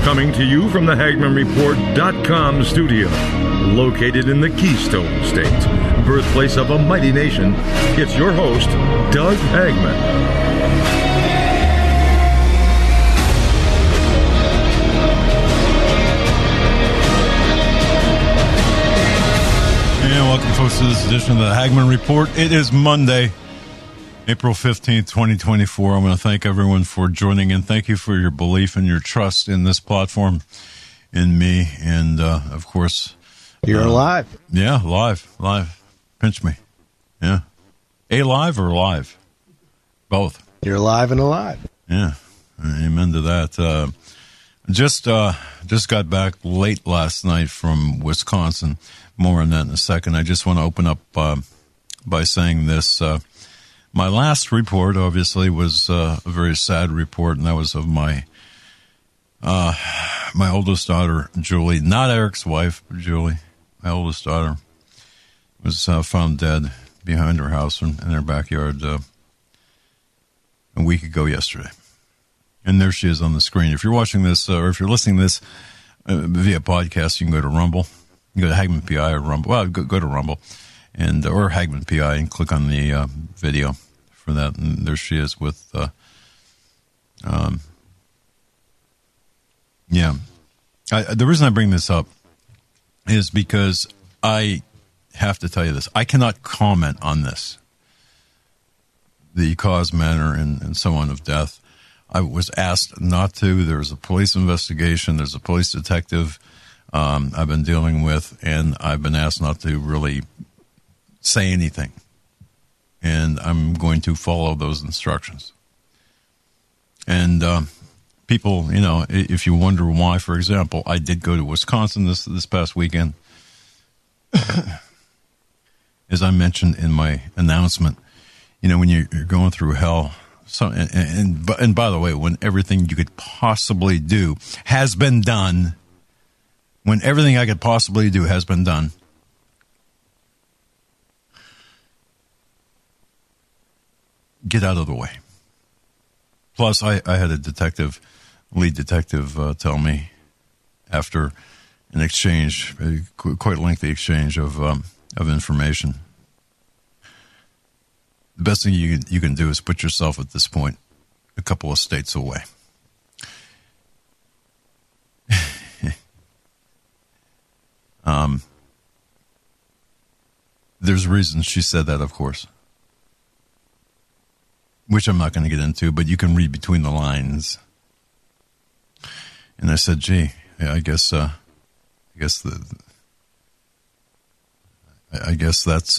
Coming to you from the HagmannReport.com studio, located in the Keystone State, birthplace of a mighty nation, it's your host, Doug Hagmann. And welcome, folks, to this edition of the Hagmann Report. It is Monday, April 15th, 2024. I want to thank everyone for joining in. Thank you for your belief and your trust in this platform, in me, and, of course... You're alive. Yeah, live. Pinch me. Yeah. Alive or live? Both. You're alive and alive. Yeah. Amen to that. Just got back late last night from Wisconsin. More on that in a second. I just want to open up by saying this. My last report, obviously, was a very sad report, and that was of my oldest daughter, Julie. Not Eric's wife, but Julie, my oldest daughter, was found dead behind her house in her backyard a week ago yesterday. And there she is on the screen. If you're watching this, or if you're listening to this via podcast, you can go to Rumble. You can go to Hagmann PI or Rumble. Well, go to Rumble or Hagmann PI and click on the video for that. And there she is with, yeah. The reason I bring this up is because I have to tell you this. I cannot comment on this, the cause, manner, and so on of death. I was asked not to. There was a police investigation. There's a police detective I've been dealing with, and I've been asked not to really say anything. And I'm going to follow those instructions. And people, you know, if you wonder why, for example, I did go to Wisconsin this past weekend. As I mentioned in my announcement, you know, when you're going through hell, so and by the way, when everything you could possibly do has been done, when everything I could possibly do has been done, get out of the way. Plus, I had a lead detective, tell me after an exchange, a quite lengthy exchange of information. The best thing you can do is put yourself at this point a couple of states away. There's reasons she said that, of course, which I'm not going to get into, but you can read between the lines. And I said, gee, yeah, I guess that's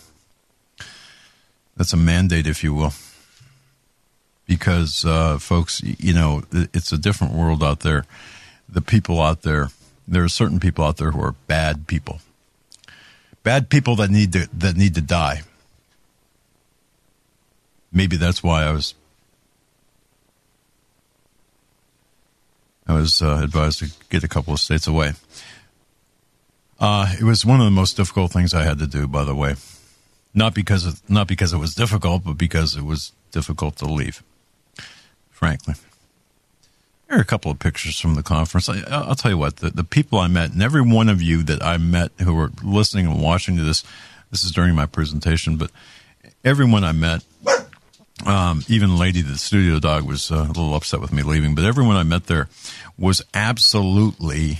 a mandate, if you will, because folks, you know, it's a different world out there. The people out there, there are certain people out there who are bad people that need to die. Maybe that's why I was advised to get a couple of states away. It was one of the most difficult things I had to do, by the way. Not because it was difficult, but because it was difficult to leave, frankly. Here are a couple of pictures from the conference. I'll tell you what, the people I met, and every one of you that I met who were listening and watching to this is during my presentation, but everyone I met, even Lady the studio dog was a little upset with me leaving, but everyone I met there was absolutely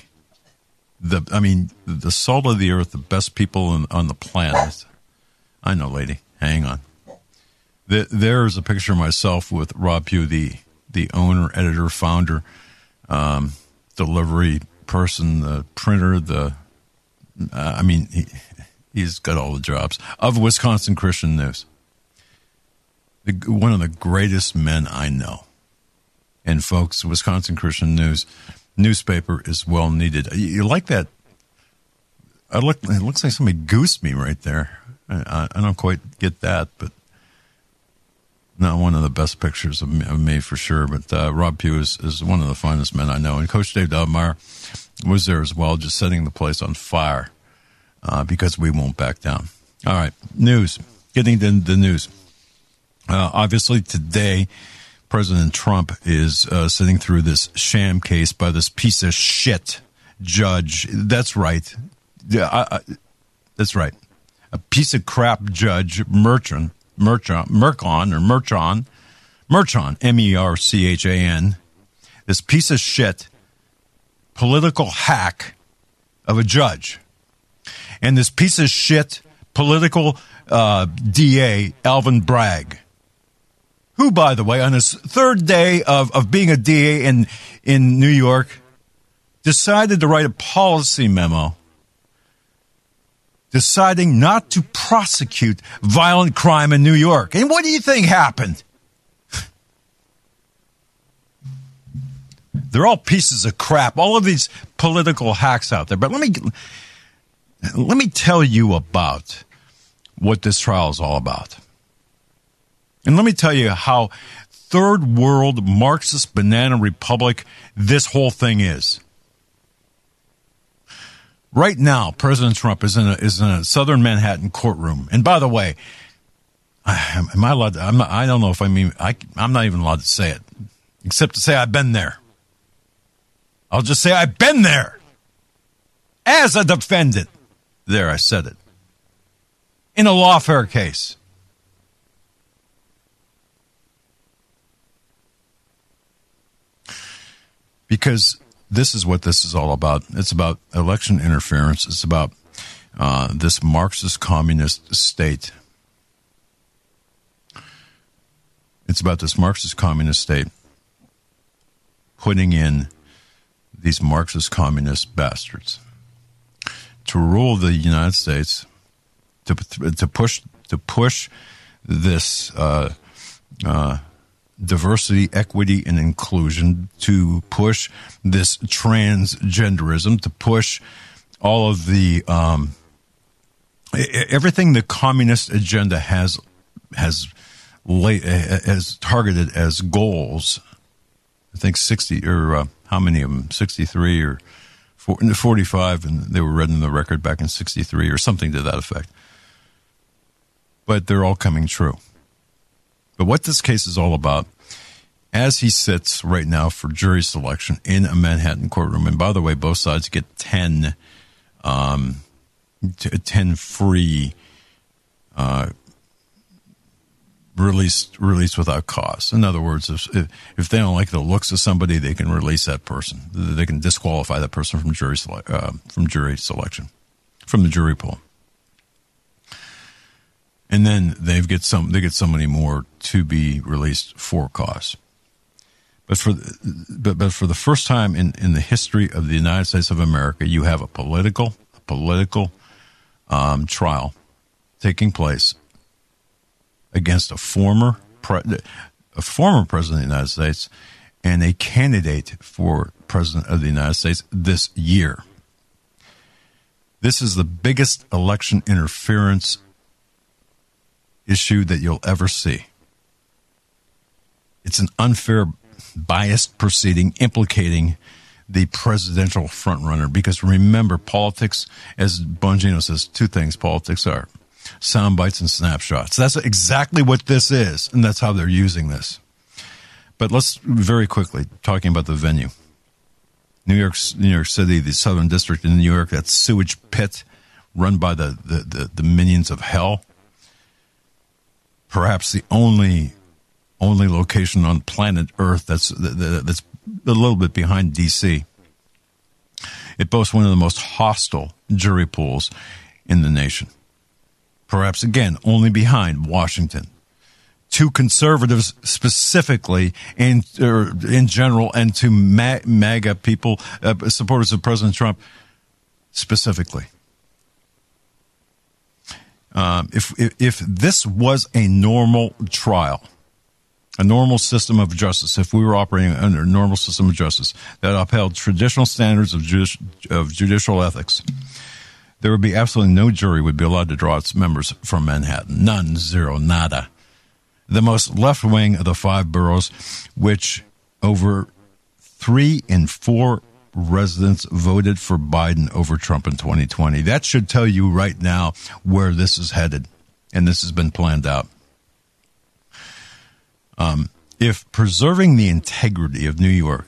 the salt of the earth, the best people on the planet. I know, Lady. Hang on. There's a picture of myself with Rob Pugh, the owner, editor, founder, delivery person, the printer, he's got all the jobs, of Wisconsin Christian News. One of the greatest men I know. And folks, Wisconsin Christian News newspaper is well needed. You like that? It looks like somebody goosed me right there. I don't quite get that, but not one of the best pictures of me for sure. But Rob Pugh is one of the finest men I know. And Coach Dave Dobmeyer was there as well, just setting the place on fire because we won't back down. All right, news. Getting to the news. Obviously today, President Trump is sitting through this sham case by this piece of shit judge. That's right. Yeah, that's right. A piece of crap judge, Merchan, Merchan, this piece of shit political hack of a judge. And this piece of shit political DA, Alvin Bragg, who, by the way, on his third day of being a DA in New York, decided to write a policy memo deciding not to prosecute violent crime in New York. And what do you think happened? They're all pieces of crap, all of these political hacks out there. But let me tell you about what this trial is all about. And let me tell you how third world Marxist banana republic this whole thing is. Right now, President Trump is in a southern Manhattan courtroom. And by the way, am I allowed to, I don't know if I'm not even allowed to say it, except to say I've been there. I'll just say I've been there as a defendant. There, I said it. In a lawfare case. Because this is what this is all about. It's about election interference. It's about this Marxist communist state. It's about this Marxist communist state putting in these Marxist communist bastards to rule the United States, to push this diversity, equity, and inclusion, to push this transgenderism, to push all of the everything the communist agenda has targeted as goals. I think 60 or how many of them? 63 or 45, and they were read in the record back in 63 or something to that effect. But they're all coming true. But what this case is all about, as he sits right now for jury selection in a Manhattan courtroom, and by the way, both sides get 10 free released without cause. In other words, if they don't like the looks of somebody, they can release that person. They can disqualify that person from jury selection, from the jury pool. And then they get somebody more to be released for cause. But for the first time in the history of the United States of America, you have a political trial taking place against a former president of the United States and a candidate for president of the United States this year. This is the biggest election interference issue that you'll ever see. It's an unfair, biased proceeding implicating the presidential frontrunner. Because remember, politics, as Bongino says, two things politics are: sound bites and snapshots. That's exactly what this is, and that's how they're using this. But let's very quickly, talking about the venue. New York City, the Southern District in New York, that sewage pit run by the minions of hell. Perhaps the only location on planet Earth that's a little bit behind D.C. It boasts one of the most hostile jury pools in the nation. Perhaps, again, only behind Washington. To conservatives specifically, in general, and to MAGA people, supporters of President Trump specifically. If this was a normal trial, a normal system of justice, if we were operating under a normal system of justice that upheld traditional standards of judicial ethics, there would be absolutely no jury would be allowed to draw its members from Manhattan. None, zero, nada. The most left-wing of the five boroughs, which over 3 in 4 residents voted for Biden over Trump in 2020. That should tell you right now where this is headed, and this has been planned out. if preserving the integrity of New York,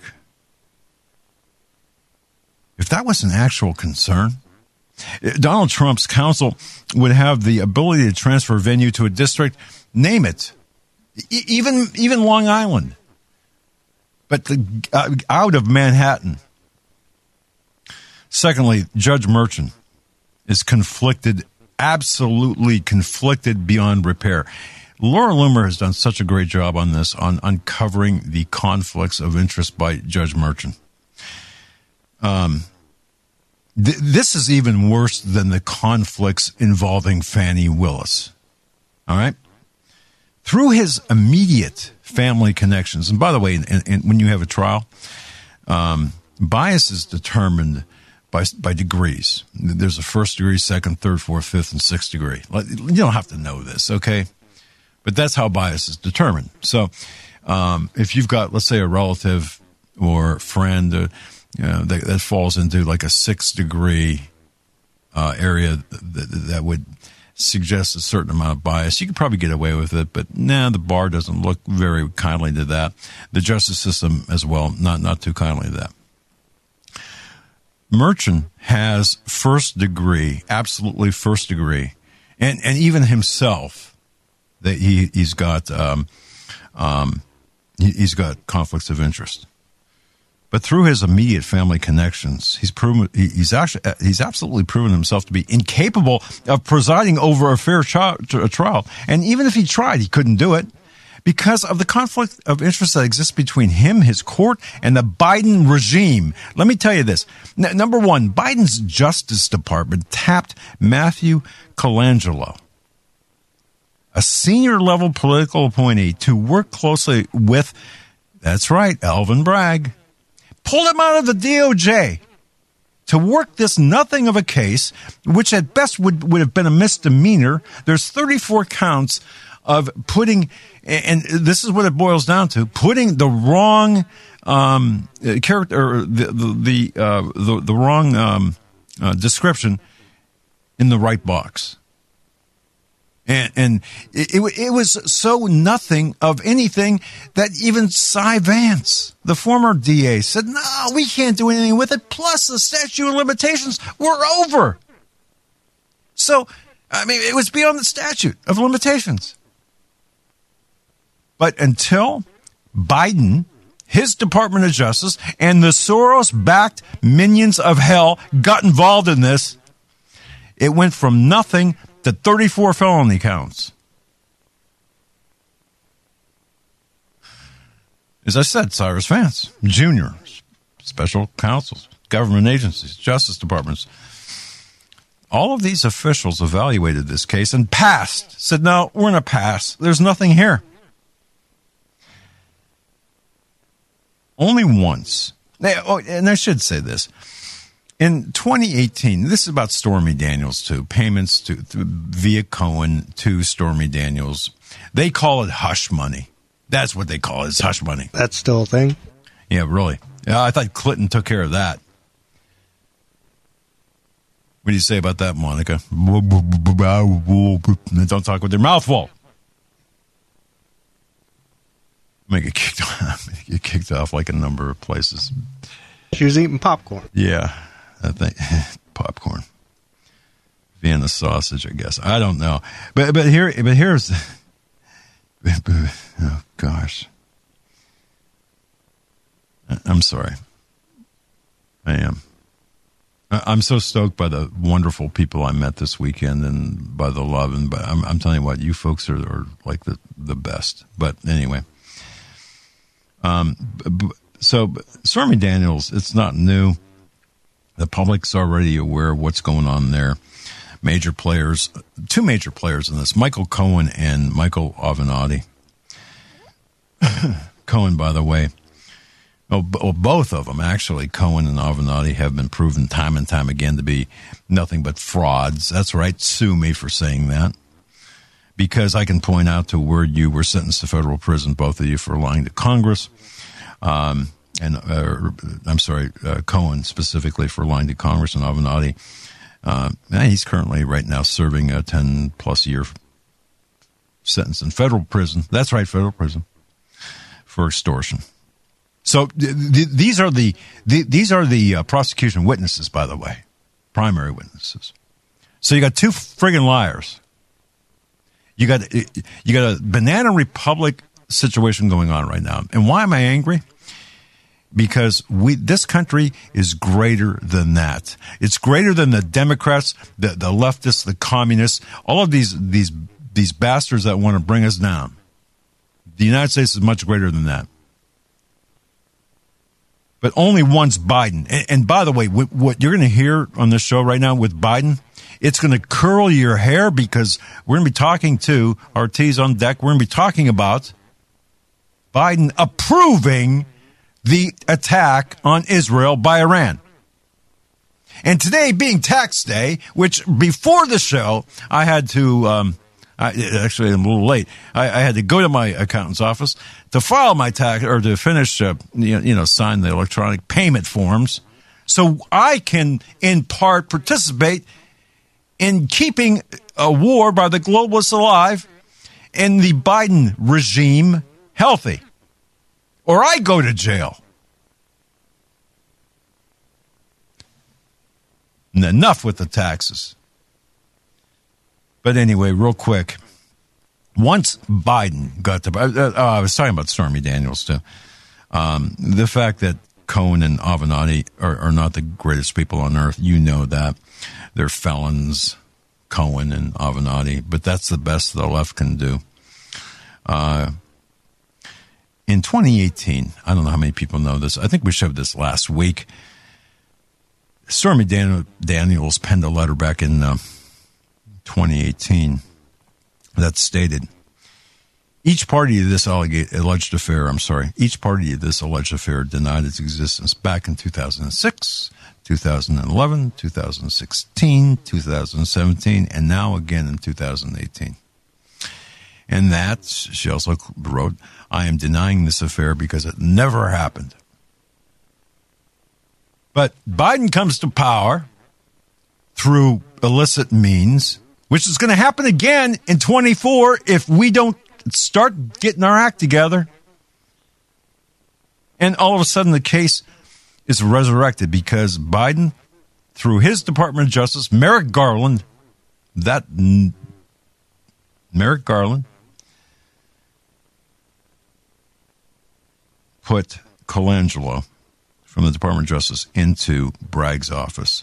if that was an actual concern, Donald Trump's council would have the ability to transfer venue to a district, name it, even Long Island, but out of Manhattan. Secondly, Judge Merchant is conflicted, absolutely conflicted beyond repair. Laura Loomer has done such a great job on this, on uncovering the conflicts of interest by Judge Merchant. This is even worse than the conflicts involving Fani Willis. All right? Through his immediate family connections, and by the way, when you have a trial, bias is determined by degrees. There's a first degree, second, third, fourth, fifth, and sixth degree. You don't have to know this, okay? But that's how bias is determined. So if you've got, let's say, a relative or friend that falls into like a sixth degree area that would suggest a certain amount of bias, you could probably get away with it, but the bar doesn't look very kindly to that. The justice system as well, not too kindly to that. Merchant has first degree, absolutely first degree, and even himself, that he's got conflicts of interest. But through his immediate family connections, he's absolutely proven himself to be incapable of presiding over a fair trial. And even if he tried, he couldn't do it because of the conflict of interest that exists between him, his court, and the Biden regime. Let me tell you this. Number one, Biden's Justice Department tapped Matthew Colangelo, a senior-level political appointee, to work closely with, that's right, Alvin Bragg. Pulled him out of the DOJ to work this nothing of a case, which at best would have been a misdemeanor. There's 34 counts of putting, and this is what it boils down to, putting the wrong character, or the wrong description in the right box. And it was so nothing of anything that even Cy Vance, the former DA, said, no, we can't do anything with it. Plus, the statute of limitations were over. So, I mean, it was beyond the statute of limitations. But until Biden, his Department of Justice, and the Soros-backed minions of hell got involved in this, it went from nothing to 34 felony counts. As I said, Cyrus Vance, Jr., special counsels, government agencies, justice departments, all of these officials evaluated this case and passed, said, no, we're going to pass. There's nothing here. Only once. And I should say this. In 2018, this is about Stormy Daniels too, payments via Cohen to Stormy Daniels. They call it hush money. That's what they call it, it's hush money. That's still a thing? Yeah, really. Yeah, I thought Clinton took care of that. What do you say about that, Monica? Don't talk with their mouth full. Make it kicked off like a number of places. She was eating popcorn. Yeah. I think popcorn, Vienna sausage, I guess. I don't know, but here's, oh gosh, I'm sorry. I am. I'm so stoked by the wonderful people I met this weekend and by the love, and I'm telling you what, you folks are like the best. But anyway, so Stormy Daniels, it's not new. The public's already aware of what's going on there. Major players, two major players in this, Michael Cohen and Michael Avenatti. Cohen, by the way, both of them, actually, Cohen and Avenatti, have been proven time and time again to be nothing but frauds. That's right, sue me for saying that. Because I can point out to where you were sentenced to federal prison, both of you, for lying to Congress. Cohen specifically for lying to Congress, and Avenatti. He's currently right now serving a 10-plus year sentence in federal prison. That's right, federal prison for extortion. So these are the prosecution witnesses, by the way, primary witnesses. So you got two friggin' liars. You got a Banana Republic situation going on right now. And why am I angry? Because this country is greater than that. It's greater than the Democrats, the leftists, the communists, all of these bastards that want to bring us down. The United States is much greater than that. But only one's Biden. And by the way, what you're going to hear on this show right now with Biden, it's going to curl your hair because we're going to be talking to Ortiz on deck. We're going to be talking about Biden approving the attack on Israel by Iran. And today being tax day, which before the show, I had to, actually I'm a little late. I had to go to my accountant's office to file my tax or to finish, sign the electronic payment forms so I can in part participate in keeping a war by the globalists alive and the Biden regime healthy. Or I go to jail. And enough with the taxes. But anyway, real quick. Once Biden got to... I was talking about Stormy Daniels, too. The fact that Cohen and Avenatti are not the greatest people on earth, you know that. They're felons, Cohen and Avenatti. But that's the best the left can do. In 2018, I don't know how many people know this. I think we showed this last week. Stormy Daniels penned a letter back in 2018 that stated, each party to this alleged affair denied its existence back in 2006, 2011, 2016, 2017, and now again in 2018. And that, she also wrote, I am denying this affair because it never happened. But Biden comes to power through illicit means, which is going to happen again in 24 if we don't start getting our act together. And all of a sudden the case is resurrected because Biden, through his Department of Justice, Merrick Garland, put Colangelo from the Department of Justice into Bragg's office.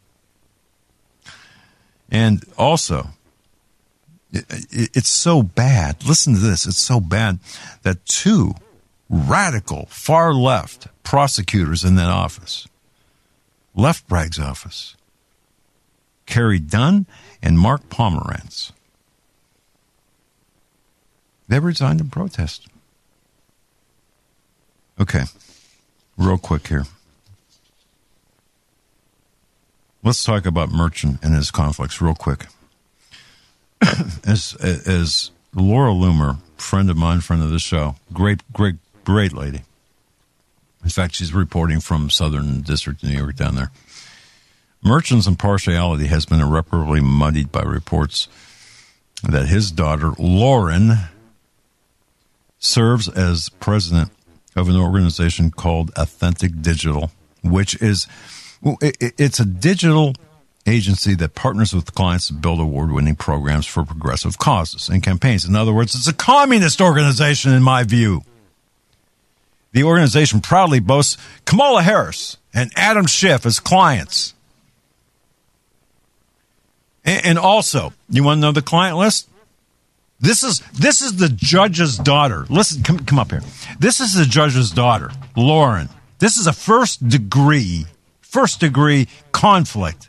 And also, it's so bad. Listen to this. It's so bad that two radical, far left prosecutors in that office left Bragg's office. Kerry Dunn and Mark Pomerantz. They resigned in protest. Okay, real quick here. Let's talk about Merchant and his conflicts real quick. As Laura Loomer, friend of mine, friend of the show, great lady. In fact, she's reporting from Southern District of New York down there. Merchant's impartiality has been irreparably muddied by reports that his daughter, Lauren, serves as president of an organization called Authentic Digital, which is, it's a digital agency that partners with clients to build award-winning programs for progressive causes and campaigns. In other words, it's a communist organization, in my view. The organization proudly boasts Kamala Harris and Adam Schiff as clients. And also, you want to know the client list? This is the judge's daughter. Listen, come up here. This is the judge's daughter, Lauren. This is a first degree conflict.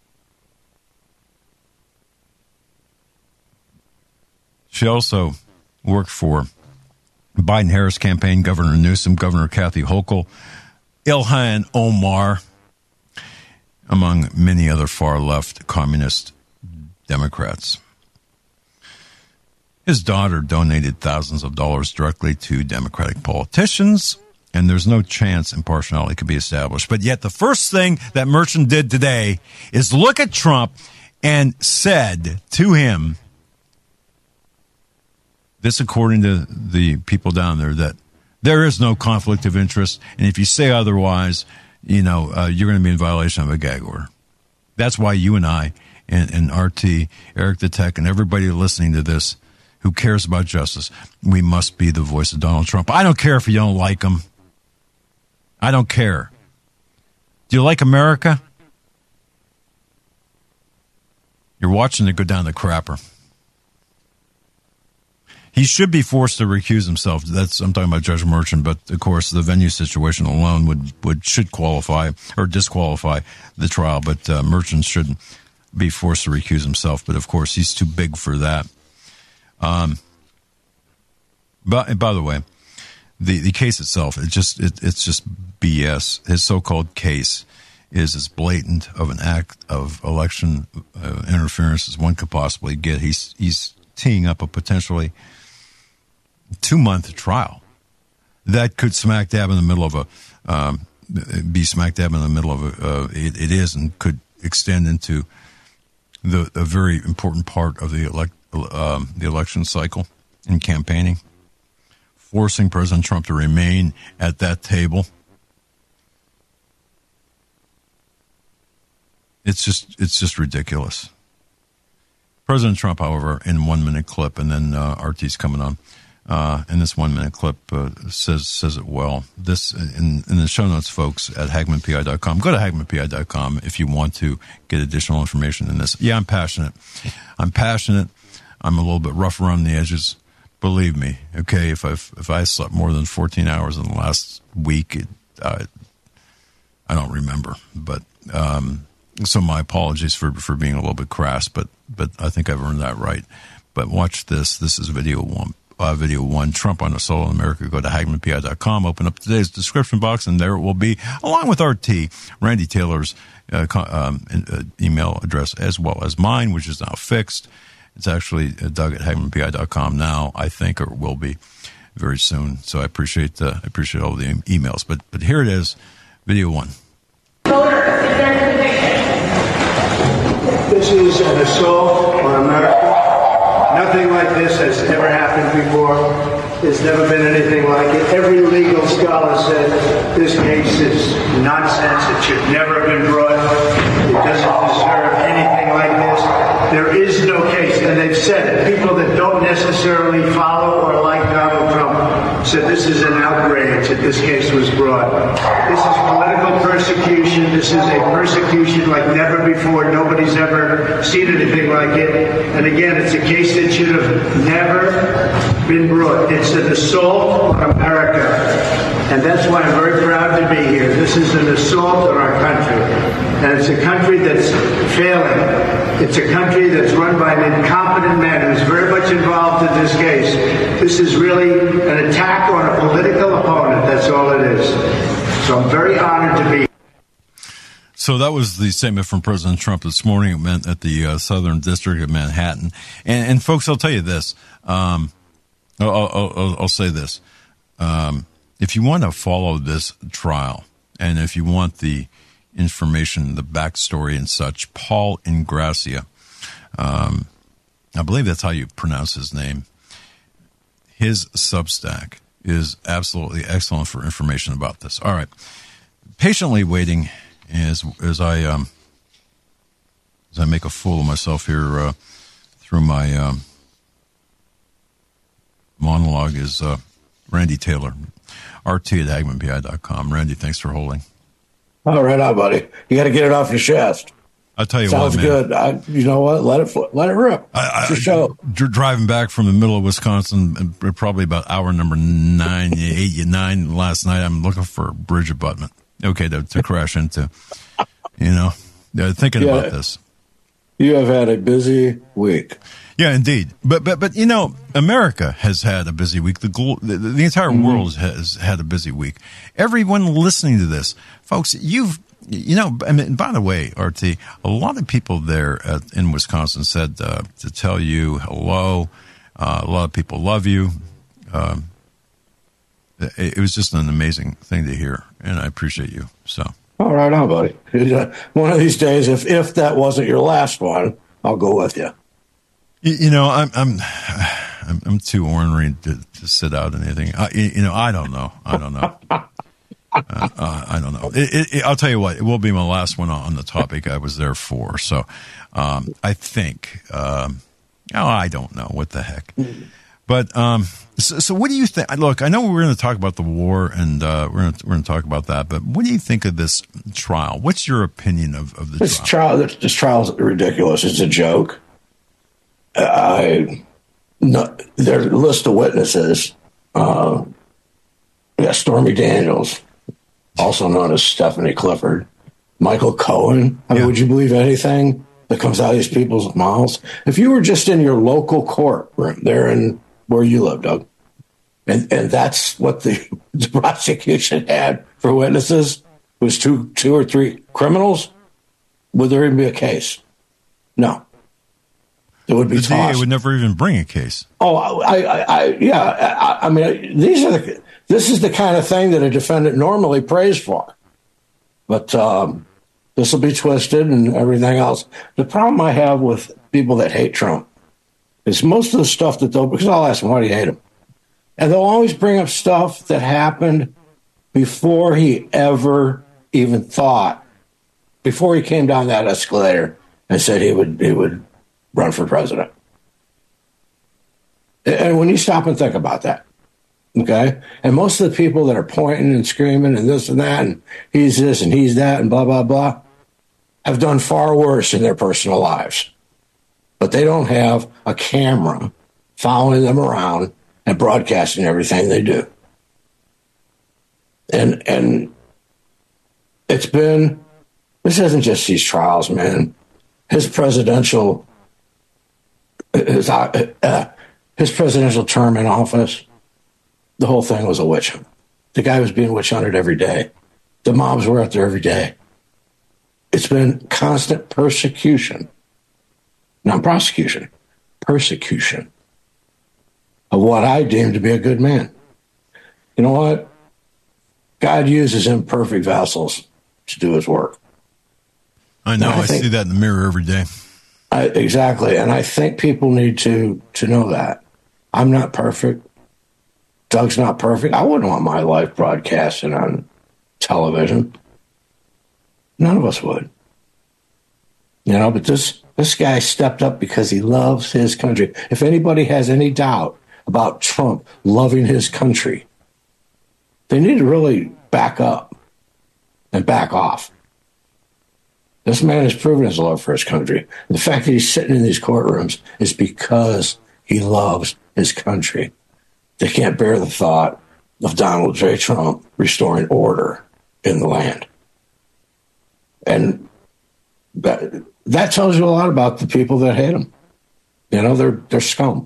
She also worked for Biden-Harris campaign, Governor Newsom, Governor Kathy Hochul, Ilhan Omar, among many other far-left communist Democrats. His daughter donated thousands of dollars directly to Democratic politicians, and there's no chance impartiality could be established. But yet the first thing that Merchant did today is look at Trump and said to him, this according to the people down there, that There is no conflict of interest, and if you say otherwise, you're going to be in violation of a gag order. That's why you and I and RT, Eric the Tech, and everybody listening to this who cares about justice, we must be the voice of Donald Trump. I don't care if you don't like him. I don't care. Do you like America? You're watching it go down the crapper. He should be forced to recuse himself. I'm talking about Judge Merchant, but of course the venue situation alone should qualify or disqualify the trial. But Merchant shouldn't be forced to recuse himself. But of course he's too big for that. But by the way, the case itself, it's just BS. His so-called case is as blatant of an act of election interference as one could possibly get. He's teeing up a potentially 2-month trial that could smack dab in the middle of it is and could extend into a very important part of the election cycle and campaigning, forcing President Trump to remain at that table. It's just ridiculous. President Trump, however, in 1-minute clip, and then RT's coming on. In this 1-minute clip, says it well. This in the show notes, folks, at HagmannPI.com. Go to HagmannPI.com if you want to get additional information in this. Yeah, I'm passionate. I'm a little bit rough around the edges. Believe me. Okay, if I slept more than 14 hours in the last week, I don't remember. But so my apologies for being a little bit crass, but I think I've earned that right. But watch this. This is video one. Trump on Assault on America. Go to HagmannPI.com, open up today's description box, and there it will be, along with RT, Randy Taylor's email address, as well as mine, which is now fixed. It's actually Doug at HagmannPI.com now, I think, or will be very soon. So I appreciate all the emails. But here it is, video one. This is an assault on America. Nothing like this has ever happened before. There's never been anything like it. Every legal scholar said this case is nonsense. It should never have been brought. It doesn't deserve anything like this. There is no case, and they've said it. People that don't necessarily follow or like Donald Trump said this is an outrage that this case was brought. This is political persecution. This is a persecution like never before. Nobody's ever seen anything like it. And again, it's a case that should have never been brought. It's an assault on America. And that's why I'm very proud to be here. This is an assault on our country. And it's a country that's failing. It's a country that's run by an incompetent man who's very much involved in this case. This is really an attack on a political opponent. That's all it is. So I'm very honored to be here. So that was the statement from President Trump this morning at the Southern District of Manhattan. And folks, I'll tell you this. I'll say this. If you want to follow this trial, and if you want the information, the backstory and such, Paul Ingrassia, I believe that's how you pronounce his name. His Substack is absolutely excellent for information about this. All right. Patiently waiting as I make a fool of myself here through my monologue is Randy Taylor, RT at HagmannPI.com. Randy, thanks for holding. All right, now, buddy. You got to get it off your chest. I'll tell you Sounds what, man. good. You know what? Let it rip. It's your show. Driving back from the middle of Wisconsin, probably about hour number 9 last night, I'm looking for a bridge abutment. Okay, to crash into. Thinking about this. You have had a busy week. Yeah, indeed. But America has had a busy week. The entire world has had a busy week. Everyone listening to this, folks, by the way, RT, a lot of people there in Wisconsin said to tell you hello. A lot of people love you. It was just an amazing thing to hear, and I appreciate you. So, all right, now, buddy. One of these days, if that wasn't your last one, I'll go with you. I'm I'm too ornery to sit out anything. I don't know. I don't know. I'll tell you what. It will be my last one on the topic I was there for. So I think. I don't know what the heck. But so what do you think? Look, I know we're going to talk about the war, and we're going to talk about that. But what do you think of this trial? What's your opinion of the trial? This trial is ridiculous. It's a joke. Their list of witnesses. Stormy Daniels, also known as Stephanie Clifford, Michael Cohen. I mean, would you believe anything that comes out of these people's mouths? If you were just in your local courtroom there in where you live, Doug, and that's what the prosecution had for witnesses, was two or three criminals, would there even be a case? No. It would be the tossed. DA would never even bring a case. Oh, I mean, this is the kind of thing that a defendant normally prays for. But this will be twisted and everything else. The problem I have with people that hate Trump is most of the stuff that because I'll ask them, why do you hate him? And they'll always bring up stuff that happened before he ever even thought, before he came down that escalator and said he would run for president. And when you stop and think about that, okay, and most of the people that are pointing and screaming and this and that, and he's this and he's that and blah, blah, blah, have done far worse in their personal lives. But they don't have a camera following them around and broadcasting everything they do. And this isn't just these trials, man. His presidential term in office, the whole thing was a witch hunt. The guy was being witch hunted every day. The mobs were out there every day. It's been constant persecution, not prosecution, persecution of what I deem to be a good man. You know what? God uses imperfect vessels to do his work. I know. I see that in the mirror every day. Exactly. And I think people need to know that. I'm not perfect. Doug's not perfect. I wouldn't want my life broadcasted on television. None of us would. But this guy stepped up because he loves his country. If anybody has any doubt about Trump loving his country, they need to really back up and back off. This man has proven his love for his country. The fact that he's sitting in these courtrooms is because he loves his country. They can't bear the thought of Donald J. Trump restoring order in the land. And that tells you a lot about the people that hate him. They're scum.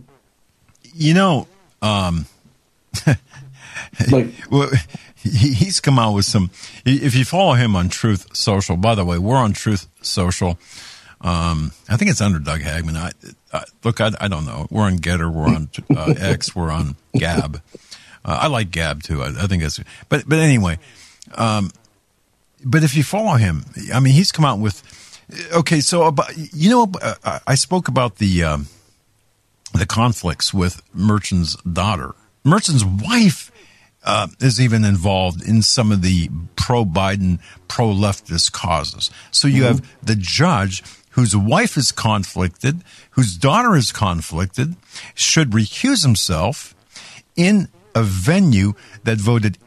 Well, he's come out with some. If you follow him on Truth Social, by the way, we're on Truth Social. I think it's under Doug Hagman. Look, I don't know. We're on Getter. We're on X. We're on Gab. I like Gab too. I think that's. But anyway, but if you follow him, I mean, he's come out with. Okay, so I spoke about the conflicts with Merchan's daughter. Merchan's wife is even involved in some of the pro-Biden, pro-leftist causes. So you have the judge whose wife is conflicted, whose daughter is conflicted, should recuse himself in a venue that voted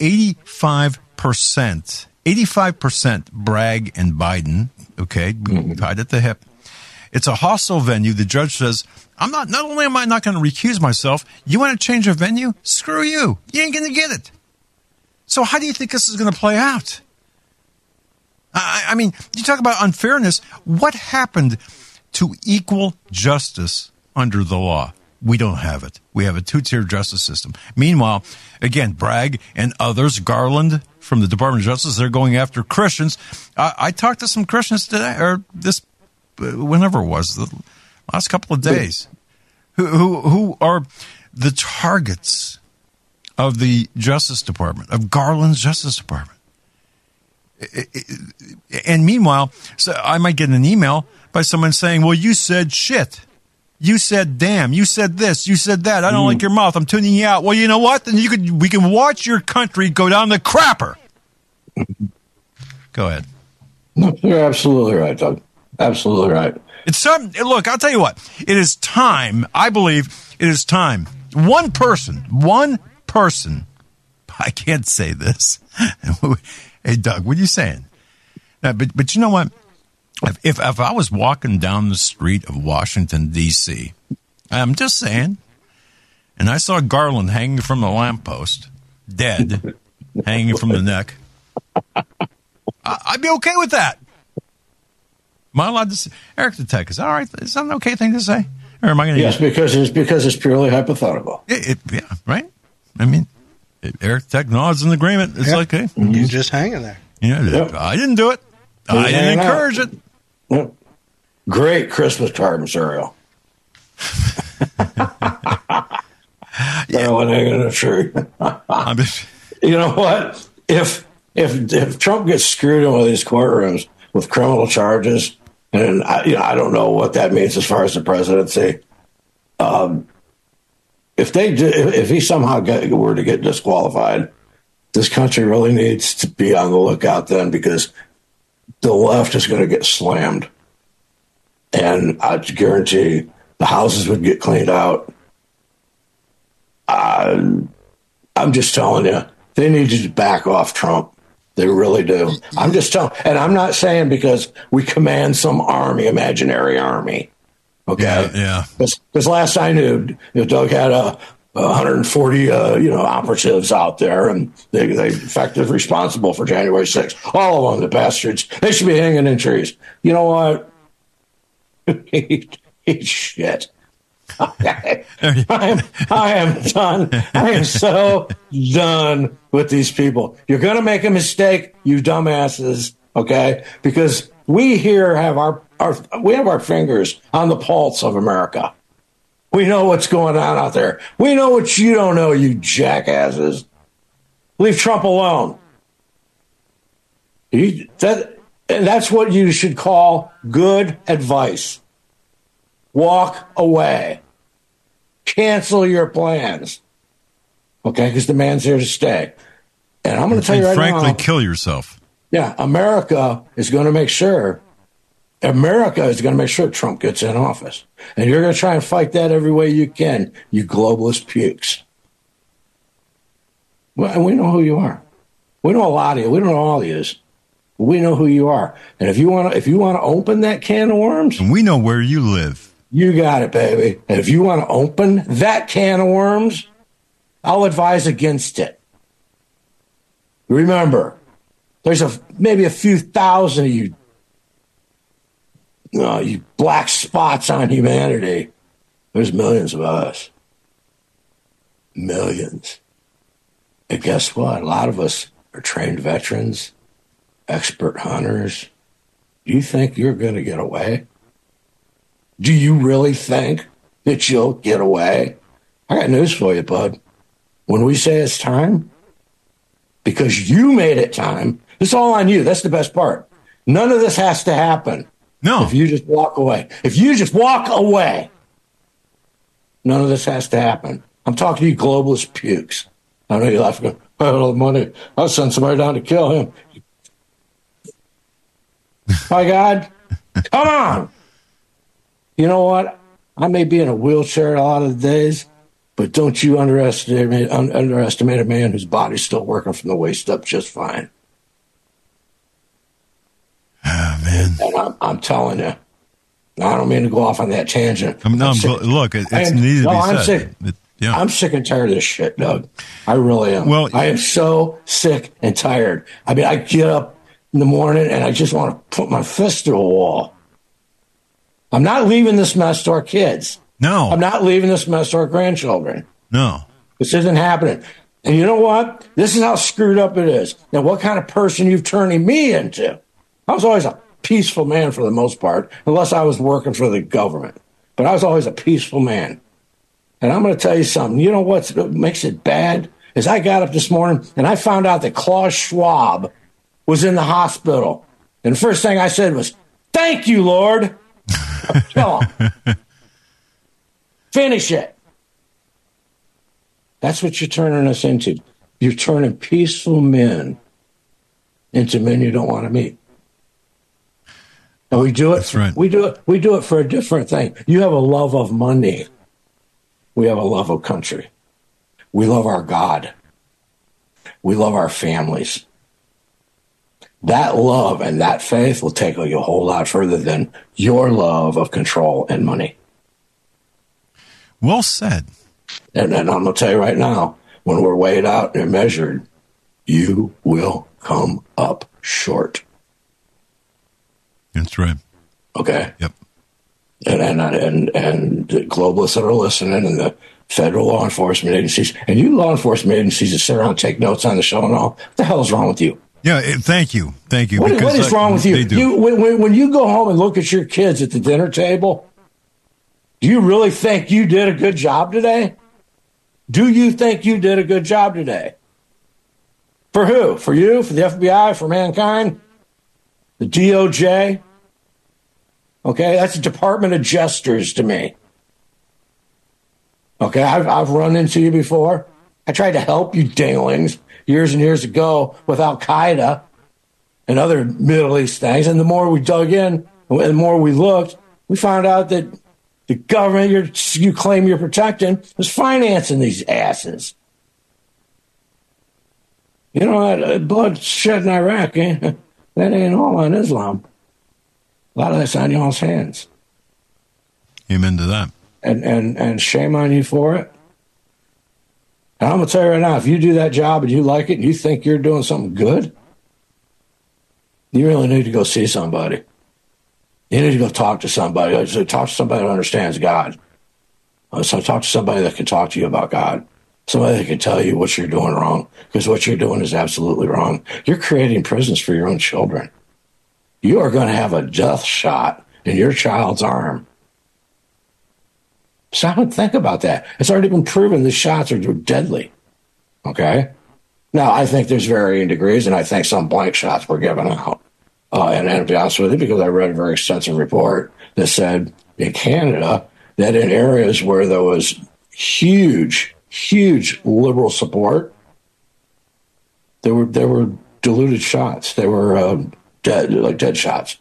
85% Bragg and Biden, okay, tied at the hip. It's a hostile venue. The judge says, not only am I not going to recuse myself, you want to change a venue? Screw you. You ain't going to get it. So how do you think this is going to play out? I mean, you talk about unfairness. What happened to equal justice under the law? We don't have it. We have a two-tier justice system. Meanwhile, again, Bragg and others, Garland from the Department of Justice, they're going after Christians. I talked to some Christians today, or whenever it was, the last couple of days, who are the targets of the Justice Department, of Garland's Justice Department. And meanwhile, so I might get an email by someone saying, well, you said shit. You said damn. You said this. You said that. I don't like your mouth. I'm tuning you out. Well, you know what? Then we can watch your country go down the crapper. Go ahead. No, you're absolutely right, Doug. Absolutely right. Look, I'll tell you what. It is time. I believe it is time. One person. I can't say this. Hey, Doug, what are you saying? But you know what? If I was walking down the street of Washington, D.C., I'm just saying, and I saw Garland hanging from the lamppost, dead, hanging from the neck, I'd be okay with that. Am I allowed to say? Eric the Tech, is that all right? Is that an okay thing to say? Or am I going to? Yes, because it's purely hypothetical. Yeah, right? I mean, Eric the Tech nods in agreement. It's like, hey. You're just hanging there. Yep. I didn't do it. I didn't encourage it. Yep. Great Christmas card material. One hanging in a tree. You know what? If Trump gets screwed in one of these courtrooms with criminal charges, and I don't know what that means as far as the presidency. If he somehow were to get disqualified, this country really needs to be on the lookout then, because the left is going to get slammed. And I guarantee the houses would get cleaned out. I'm just telling you, they need to back off Trump. They really do. I'm just telling, and I'm not saying because we command some army, imaginary army. Okay. Yeah. Because last I knew, Doug had 140, operatives out there, and they effectively responsible for January 6th. All of them, the bastards. They should be hanging in trees. You know what? Eat shit. Okay. I am done. I am so done with these people. You're going to make a mistake, you dumbasses. Okay, because we here have our fingers on the pulse of America. We know what's going on out there. We know what you don't know, you jackasses. Leave Trump alone. And that's what you should call good advice. Walk away. Cancel your plans. Okay, because the man's here to stay. And I'm going to tell you right now. Frankly, kill yourself. Yeah, America is going to make sure Trump gets in office. And you're going to try and fight that every way you can, you globalist pukes. Well, and we know who you are. We know a lot of you. We don't know all of you. We know who you are. And if you want to open that can of worms, and we know where you live. You got it, baby. And if you want to open that can of worms, I'll advise against it. Remember, there's maybe a few thousand of you black spots on humanity. There's millions of us. Millions. And guess what? A lot of us are trained veterans, expert hunters. Do you think you're going to get away? Do you really think that you'll get away? I got news for you, bud. When we say it's time, because you made it time, it's all on you. That's the best part. None of this has to happen. No. If you just walk away. If you just walk away, none of this has to happen. I'm talking to you globalist pukes. I know you're laughing. I have all the money. I'll send somebody down to kill him. My God, come on. You know what? I may be in a wheelchair a lot of the days, but don't you underestimate a man whose body's still working from the waist up just fine. Oh, man. And I'm telling you, I don't mean to go off on that tangent. Look, it's needed to be said. I'm sick and tired of this shit, Doug. I really am. Well, I am so sick and tired. I mean, I get up in the morning and I just want to put my fist through a wall. I'm not leaving this mess to our kids. No. I'm not leaving this mess to our grandchildren. No. This isn't happening. And you know what? This is how screwed up it is. Now, what kind of person you've turning me into? I was always a peaceful man for the most part, unless I was working for the government. But I was always a peaceful man. And I'm going to tell you something. You know what makes it bad? Is I got up this morning and I found out that Klaus Schwab was in the hospital. And the first thing I said was, "Thank you, Lord." Kill him. Finish it. That's what you're turning us into. You're turning peaceful men into men you don't want to meet. And we do it. That's right. We do it for a different thing. You have a love of money. We have a love of country. We love our God. We love our families. That love and that faith will take you a whole lot further than your love of control and money. Well said. And I'm going to tell you right now, when we're weighed out and measured, you will come up short. That's right. Okay? Yep. And the globalists that are listening and the federal law enforcement agencies, and you law enforcement agencies that sit around and take notes on the show and all, what the hell is wrong with you? Yeah, thank you. Thank you. What is wrong with you? They do. When you go home and look at your kids at the dinner table, do you really think you did a good job today? Do you think you did a good job today? For who? For you? For the FBI? For mankind? The DOJ? Okay, that's a Department of Jesters to me. Okay, I've run into you before. I tried to help you dinglings years and years ago with Al-Qaeda and other Middle East things. And the more we dug in, and the more we looked, we found out that the government you claim you're protecting is financing these asses. You know, that bloodshed in Iraq, that ain't all on Islam. A lot of that's on y'all's hands. Amen to that. And shame on you for it. And I'm going to tell you right now, if you do that job and you like it and you think you're doing something good, you really need to go see somebody. You need to go talk to somebody. So talk to somebody that understands God. So talk to somebody that can talk to you about God. Somebody that can tell you what you're doing wrong, because what you're doing is absolutely wrong. You're creating prisons for your own children. You are going to have a death shot in your child's arm. Stop and think about that. It's already been proven the shots are deadly. Okay? Now, I think there's varying degrees, and I think some blank shots were given out. And to be honest with you, because I read a very extensive report that said in Canada that in areas where there was huge liberal support, there were diluted shots. They were dead shots.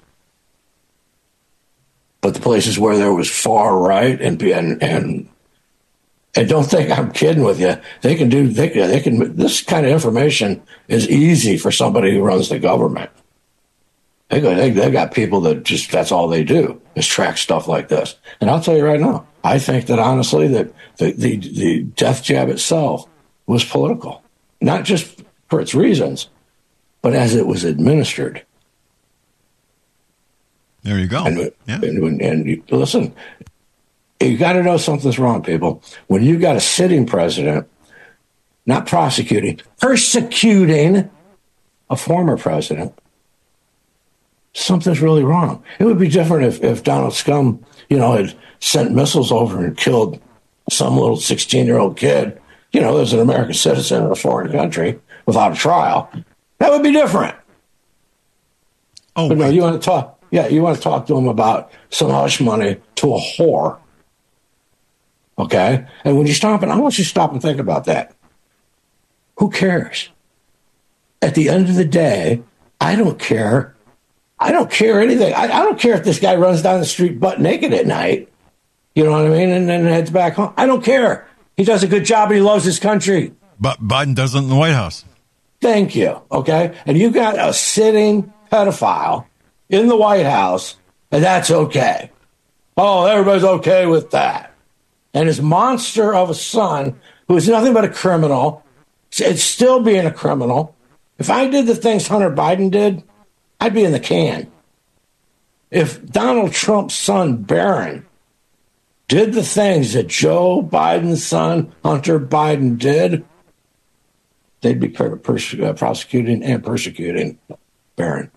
But the places where there was far right and don't think I'm kidding with you, they can this kind of information is easy for somebody who runs the government. They got people that just, that's all they do is track stuff like this. And I'll tell you right now, I think that honestly that the death jab itself was political, not just for its reasons, but as it was administered. There you go. And you, listen, you got to know something's wrong, people. When you got a sitting president, not prosecuting, persecuting a former president, something's really wrong. It would be different if Donald Scum, had sent missiles over and killed some little 16-year-old kid, as an American citizen in a foreign country without a trial. That would be different. Oh, but no, you want to talk. Yeah, you want to talk to him about some hush money to a whore. Okay? And when you stop, and I want you to stop and think about that. Who cares? At the end of the day, I don't care. I don't care anything. I don't care if this guy runs down the street butt naked at night. You know what I mean? And then heads back home. I don't care. He does a good job and he loves his country. But Biden does it in the White House. Thank you. Okay? And you got a sitting pedophile in the White House, and that's okay. Oh, everybody's okay with that. And his monster of a son, who is nothing but a criminal, it's still being a criminal. If I did the things Hunter Biden did, I'd be in the can. If Donald Trump's son, Barron, did the things that Joe Biden's son, Hunter Biden, did, they'd be prosecuting and persecuting Barron.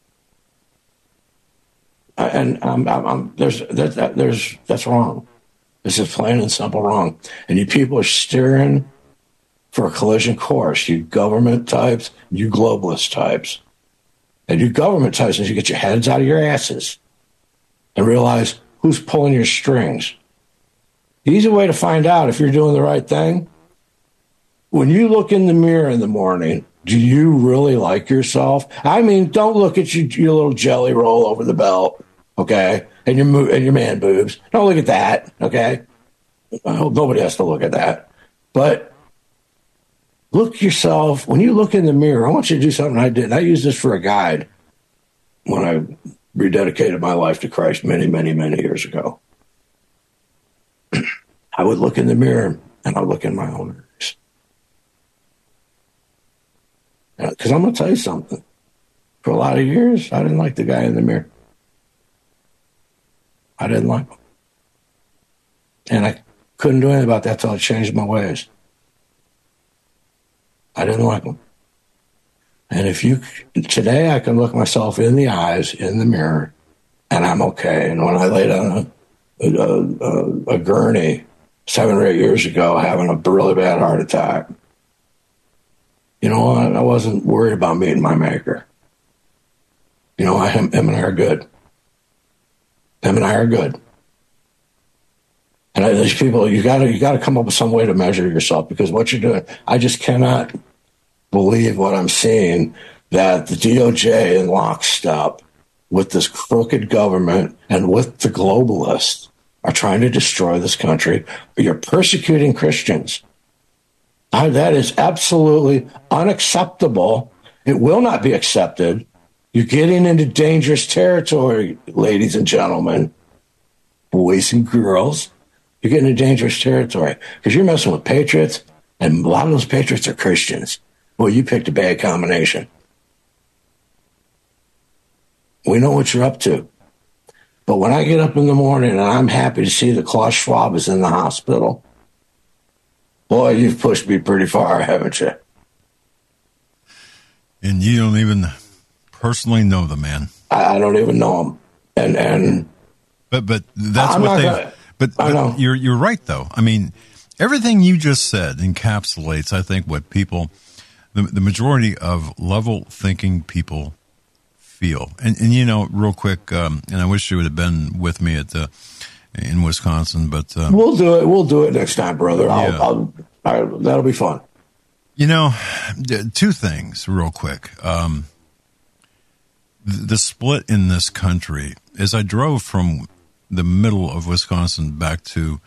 That's wrong. This is plain and simple wrong. And you people are steering for a collision course. You government types, you globalist types. And you government types, you get your heads out of your asses and realize who's pulling your strings. easy way to find out if you're doing the right thing. When you look in the mirror in the morning, do you really like yourself? I mean, don't look at your little jelly roll over the belt, okay, and your man boobs. Don't look at that, okay? I hope nobody has to look at that. But look yourself. When you look in the mirror, I want you to do something I did. I used this for a guide when I rededicated my life to Christ many, many, many years ago. I would look in the mirror and I would look in my own eyes. Because I'm going to tell you something. For a lot of years, I didn't like the guy in the mirror. I didn't like him. And I couldn't do anything about that until I changed my ways. I didn't like him. And today I can look myself in the eyes, in the mirror, and I'm okay. And when I laid on a gurney 7 or 8 years ago, having a really bad heart attack, you know what? I wasn't worried about meeting my maker. You know, him and I are good. Him and I are good. And these people, you got to come up with some way to measure yourself, because what you're doing, I just cannot believe what I'm seeing, that the DOJ in lockstep with this crooked government and with the globalists are trying to destroy this country. You're persecuting Christians. That is absolutely unacceptable. It will not be accepted. You're getting into dangerous territory, ladies and gentlemen, boys and girls. You're getting into dangerous territory because you're messing with patriots, and a lot of those patriots are Christians. Well, you picked a bad combination. We know what you're up to. But when I get up in the morning and I'm happy to see that Klaus Schwab is in the hospital, boy, you've pushed me pretty far, haven't you? And you don't even personally know the man. I don't even know him. But that's what they. But you're right though. I mean, everything you just said encapsulates, I think, what people, the majority of level thinking people feel. And you know, real quick, and I wish you would have been with me in Wisconsin, but we'll do it. We'll do it next time, brother. Yeah. That'll be fun. You know, two things real quick. The split in this country, as I drove from the middle of Wisconsin back to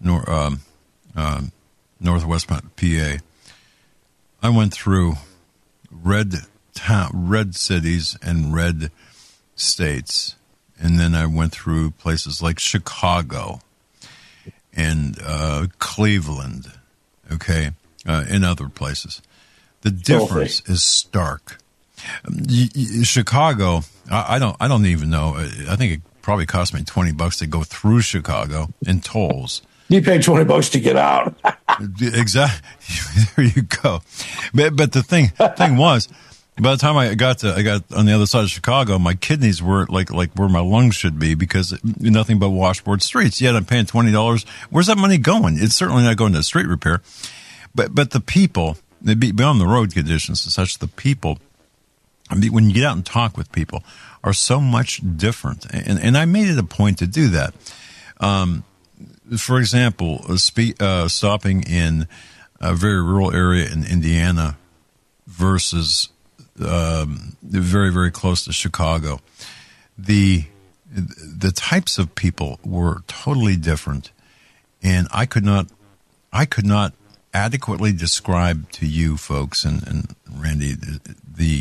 northwest PA, I went through red cities and red states, and then I went through places like Chicago and Cleveland, okay, and other places. The difference is stark. Chicago, I don't even know. I think it probably cost me $20 to go through Chicago in tolls. You paid $20 to get out. Exactly. There you go. But the thing was, by the time I got on the other side of Chicago, my kidneys were like where my lungs should be, because nothing but washboard streets. Yet I'm paying $20. Where's that money going? It's certainly not going to street repair. But the people, beyond the road conditions and such, the people, I mean, when you get out and talk with people, are so much different. And I made it a point to do that. For example, stopping in a very rural area in Indiana versus very, very close to Chicago, the types of people were totally different, and I could not adequately describe to you folks and Randy the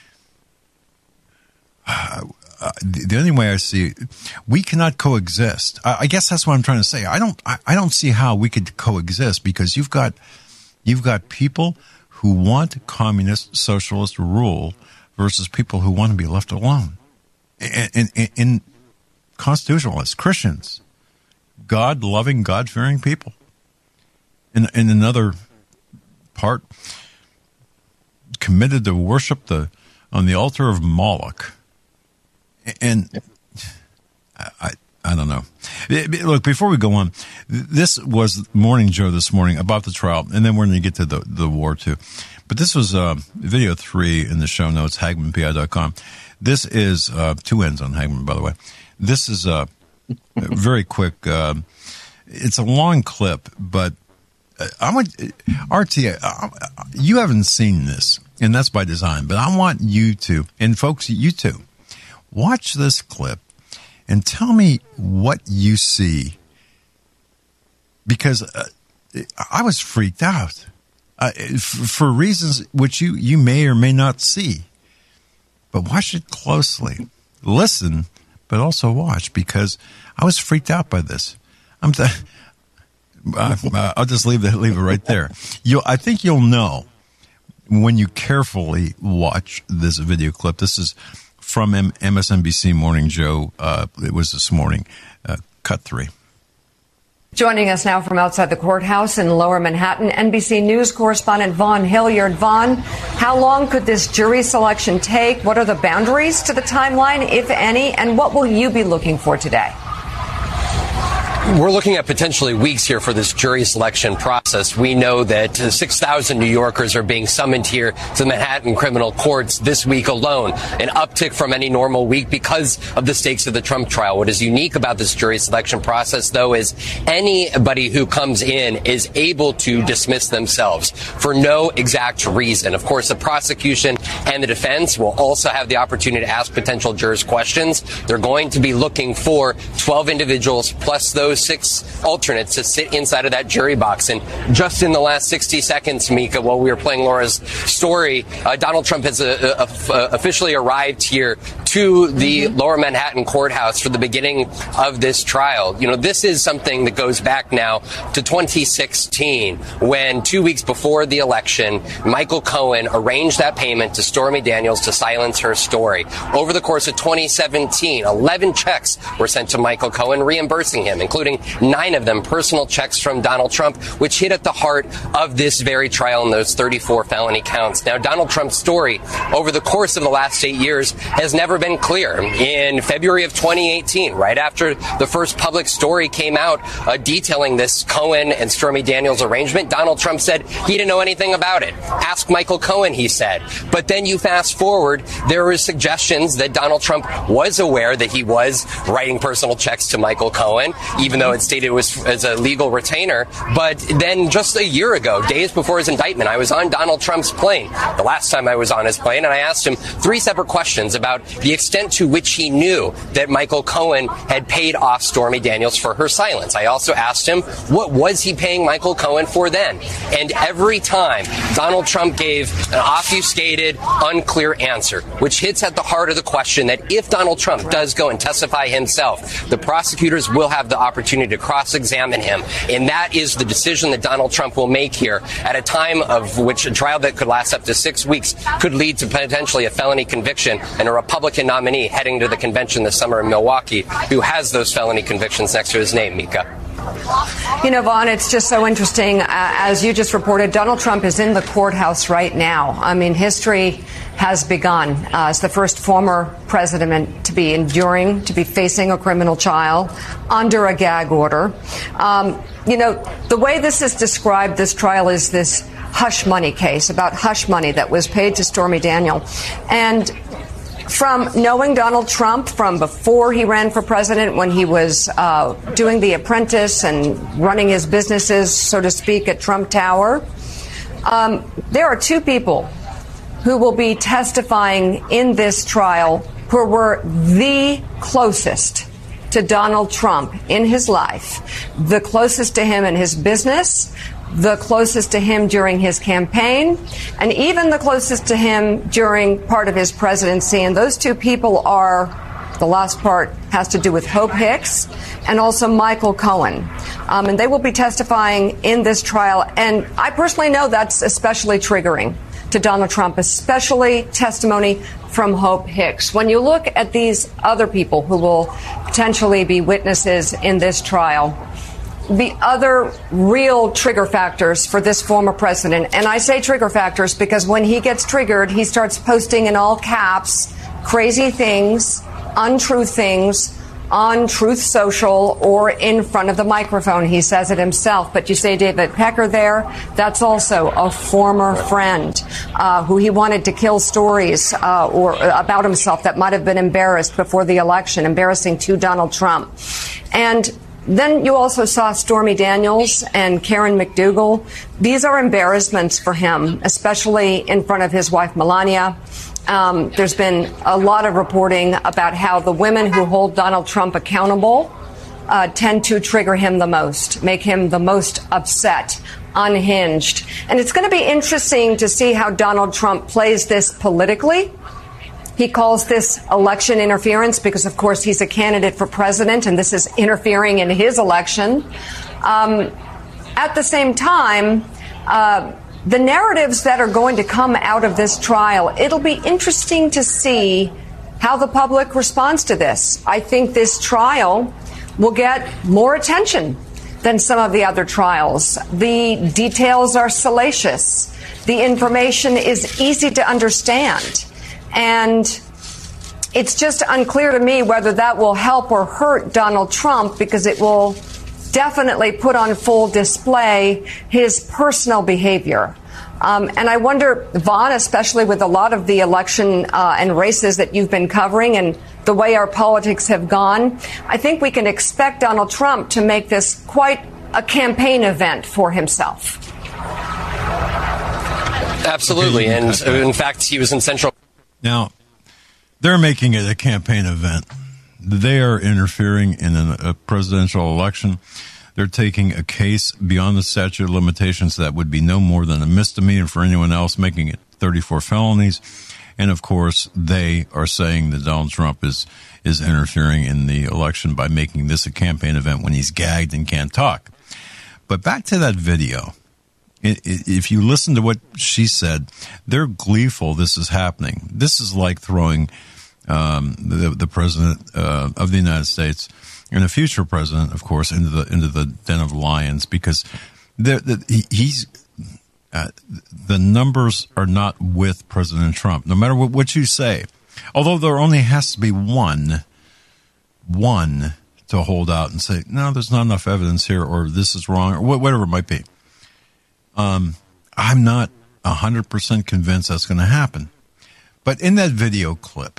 only way I see it, we cannot coexist. I guess that's what I'm trying to say. I don't see how we could coexist, because you've got people who want communist socialist rule versus people who want to be left alone. And constitutionalists, Christians, God-loving, God-fearing people. In another part, committed to worship on the altar of Moloch. And I don't know. Look, before we go on, this was Morning Joe this morning about the trial, and then we're going to get to the war too. But this was video 3 in the show notes, HagmannPI.com. This is 2 ends on Hagmann, by the way. This is a very quick It's a long clip, but I want RT. You haven't seen this, and that's by design. But I want you to, and folks, you too, watch this clip and tell me what you see, because I was freaked out for reasons which you may or may not see. But watch it closely. Listen, but also watch, because I was freaked out by this. I'll just leave it right there. I think you'll know when you carefully watch this video clip. This is from MSNBC Morning Joe. It was this morning. Cut 3. Joining us now from outside the courthouse in Lower Manhattan, NBC News correspondent Vaughn Hilliard. Vaughn, how long could this jury selection take? What are the boundaries to the timeline, if any? And what will you be looking for today? We're looking at potentially weeks here for this jury selection process. We know that 6,000 New Yorkers are being summoned here to the Manhattan criminal courts this week alone, an uptick from any normal week because of the stakes of the Trump trial. What is unique about this jury selection process, though, is anybody who comes in is able to dismiss themselves for no exact reason. Of course, the prosecution and the defense will also have the opportunity to ask potential jurors questions. They're going to be looking for 12 individuals plus those 6 alternates to sit inside of that jury box. And just in the last 60 seconds, Mika, while we were playing Laura's story, Donald Trump has officially arrived here to the Lower Manhattan courthouse for the beginning of this trial. You know, this is something that goes back now to 2016, when 2 weeks before the election, Michael Cohen arranged that payment to Stormy Daniels to silence her story. Over the course of 2017, 11 checks were sent to Michael Cohen, reimbursing him, including 9 of them personal checks from Donald Trump, which hit at the heart of this very trial and those 34 felony counts. Now, Donald Trump's story over the course of the last 8 years has never been clear. In February of 2018, right after the first public story came out detailing this Cohen and Stormy Daniels arrangement, Donald Trump said he didn't know anything about it. Ask Michael Cohen, he said. But then you fast forward, there were suggestions that Donald Trump was aware that he was writing personal checks to Michael Cohen, even though it stated it was as a legal retainer. But then just a year ago, days before his indictment, I was on Donald Trump's plane, the last time I was on his plane, and I asked him 3 separate questions about the extent to which he knew that Michael Cohen had paid off Stormy Daniels for her silence. I also asked him, what was he paying Michael Cohen for then? And every time, Donald Trump gave an obfuscated, unclear answer, which hits at the heart of the question that if Donald Trump does go and testify himself, the prosecutors will have the opportunity to cross-examine him. And that is the decision that Donald Trump will make here at a time of which a trial that could last up to 6 weeks could lead to potentially a felony conviction and a Republican nominee heading to the convention this summer in Milwaukee who has those felony convictions next to his name, Mika. You know, Vaughn, it's just so interesting. As you just reported, Donald Trump is in the courthouse right now. I mean, history has begun as the first former president to be facing a criminal trial under a gag order. You know, the way this is described, this trial, is this hush money case about hush money that was paid to Stormy Daniels. And from knowing Donald Trump from before he ran for president, when he was doing The Apprentice and running his businesses, so to speak, at Trump Tower, there are 2 people who will be testifying in this trial who were the closest to Donald Trump in his life, the closest to him in his business, the closest to him during his campaign, and even the closest to him during part of his presidency. And those 2 people are, the last part has to do with Hope Hicks and also Michael Cohen. And they will be testifying in this trial. And I personally know that's especially triggering to Donald Trump, especially testimony from Hope Hicks. When you look at these other people who will potentially be witnesses in this trial, the other real trigger factors for this former president, and I say trigger factors because when he gets triggered, he starts posting in all caps crazy things, untrue things, on Truth Social or in front of the microphone. He says it himself. But you say David Pecker there, that's also a former friend who he wanted to kill stories or about himself that might have been embarrassed before the election, embarrassing to Donald Trump. And Then you also saw Stormy Daniels and Karen McDougal. These are embarrassments for him, especially in front of his wife, Melania. There's been a lot of reporting about how the women who hold Donald Trump accountable tend to trigger him the most, make him the most upset, unhinged. And it's going to be interesting to see how Donald Trump plays this politically. He calls this election interference because, of course, he's a candidate for president, and this is interfering in his election. At the same time, the narratives that are going to come out of this trial, it'll be interesting to see how the public responds to this. I think this trial will get more attention than some of the other trials. The details are salacious. The information is easy to understand. And it's just unclear to me whether that will help or hurt Donald Trump, because it will definitely put on full display his personal behavior. And I wonder, Vaughn, especially with a lot of the election and races that you've been covering and the way our politics have gone, I think we can expect Donald Trump to make this quite a campaign event for himself. Absolutely. And in fact, he was in Central. Now, they're making it a campaign event. They are interfering in a presidential election. They're taking a case beyond the statute of limitations that would be no more than a misdemeanor for anyone else, making it 34 felonies. And, of course, they are saying that Donald Trump is interfering in the election by making this a campaign event when he's gagged and can't talk. But back to that video. If you listen to what she said, they're gleeful this is happening. This is like throwing the president of the United States and a future president, of course, into the den of lions, because the numbers are not with President Trump, no matter what you say. Although there only has to be one to hold out and say, no, there's not enough evidence here, or this is wrong, or whatever it might be. I'm not 100% convinced that's going to happen. But in that video clip,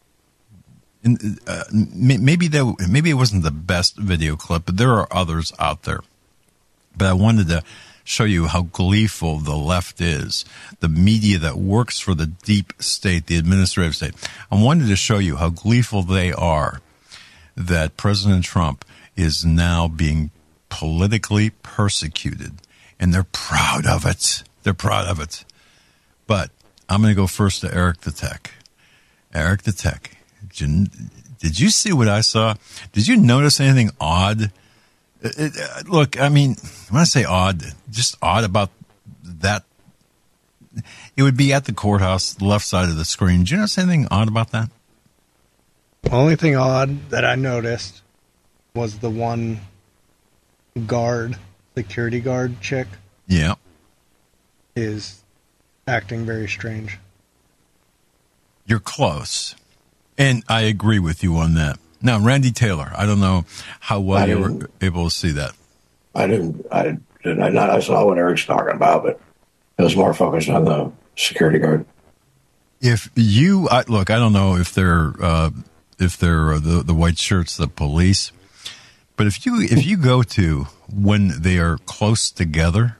maybe it wasn't the best video clip, but there are others out there. But I wanted to show you how gleeful the left is, the media that works for the deep state, the administrative state. I wanted to show you how gleeful they are that President Trump is now being politically persecuted. And they're proud of it. They're proud of it. But I'm going to go first to Eric the Tech. Eric the Tech. Did you see what I saw? Did you notice anything odd? Look, I mean, when I say odd, just odd about that. It would be at the courthouse, the left side of the screen. Did you notice anything odd about that? The only thing odd that I noticed was the one security guard chick. Yeah. Is acting very strange. You're close. And I agree with you on that. Now, Randy Taylor, I don't know how well you were able to see that. I saw what Eric's talking about, but it was more focused on the security guard. If you look, I don't know if they're the white shirts, the police, but if you go to when they are close together,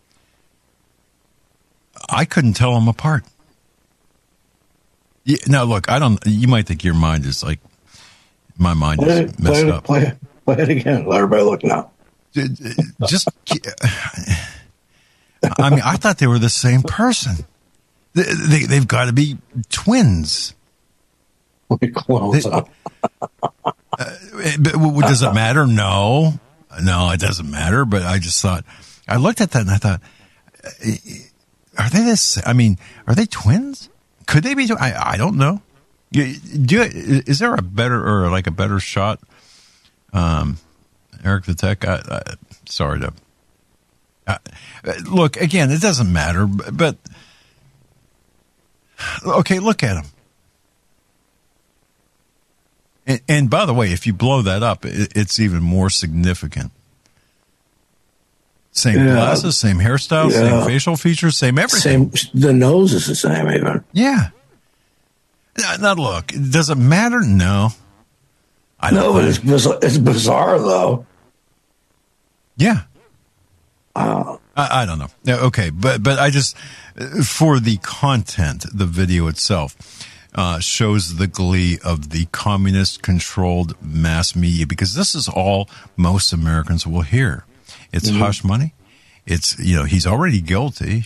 I couldn't tell them apart. Yeah, now, look, you might think your mind is like, my mind is messed up. Play it again. Let everybody look now. Just, I mean, I thought they were the same person. They've got to be twins. Clones. Does it matter? No, it doesn't matter. But I just thought, I looked at that and I thought, are they this? I mean, are they twins? Could they be? I don't know. Is there a better shot? Eric the Tech. Sorry to look again. It doesn't matter, but okay. Look at him. And by the way, if you blow that up, it's even more significant. Same glasses, same hairstyle, same facial features, same everything. The nose is the same even. Yeah. Now look, does it matter? No. But it's bizarre though. Yeah. I don't know. Okay, but I just, for the content, the video itself shows the glee of the communist-controlled mass media, because this is all most Americans will hear. It's hush money. It's, he's already guilty.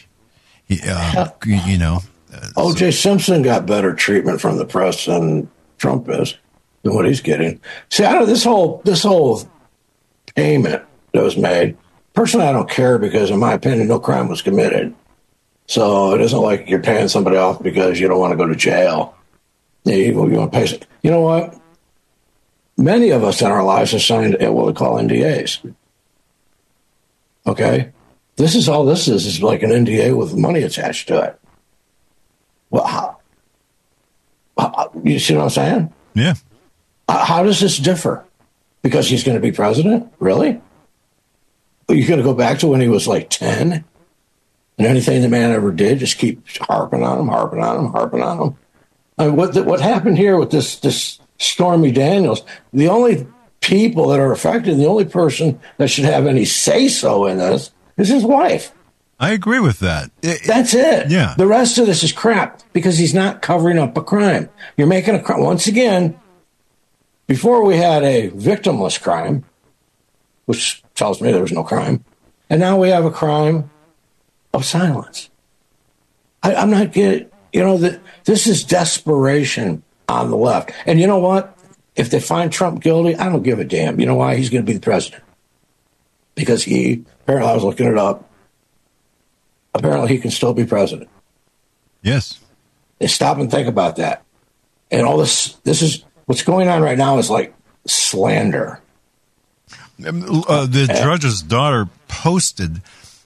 O.J. Simpson got better treatment from the press than Trump is, than what he's getting. See, I don't, this whole payment that was made, personally, I don't care, because in my opinion, no crime was committed. So it isn't like you're paying somebody off because you don't want to go to jail. You want to pay. You know what? Many of us in our lives have signed what we call NDAs. Okay? This is all this is like an NDA with money attached to it. Well, you see what I'm saying? Yeah. How does this differ? Because he's going to be president? Really? You're going to go back to when he was like 10? And anything the man ever did, just keep harping on him. I mean, what happened here with this Stormy Daniels, the only people that are affected, the only person that should have any say-so in this is his wife. I agree with that. That's it. Yeah. The rest of this is crap because he's not covering up a crime. You're making a crime. Once again, before we had a victimless crime, which tells me there was no crime, and now we have a crime of silence. I'm not getting, this is desperation on the left. And you know what? If they find Trump guilty, I don't give a damn. You know why? He's going to be the president. Because apparently I was looking it up, apparently he can still be president. Yes. And stop and think about that. And all this is, what's going on right now is like slander. The judge's daughter posted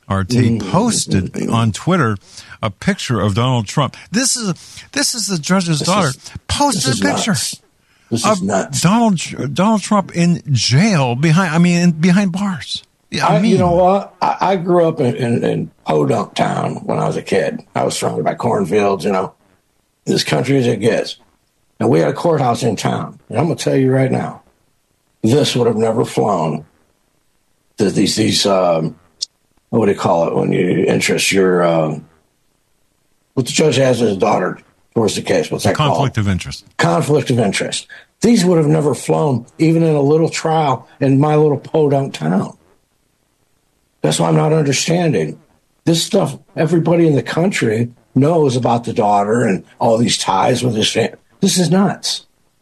on Twitter a picture of Donald Trump. This is the judge's daughter posted a picture. This is nuts. Donald Trump in jail behind bars. Yeah, you know what? I grew up in Podunk Town when I was a kid. I was surrounded by cornfields, this country as it gets. And we had a courthouse in town. And I'm going to tell you right now, this would have never flown. These what do you call it when you interest your, what the judge has his daughter towards the case. What's that called? Conflict of interest. Conflict of interest. These would have never flown, even in a little trial in my little Podunk town. That's why I'm not understanding. This stuff, everybody in the country knows about the daughter and all these ties with his family. This is nuts.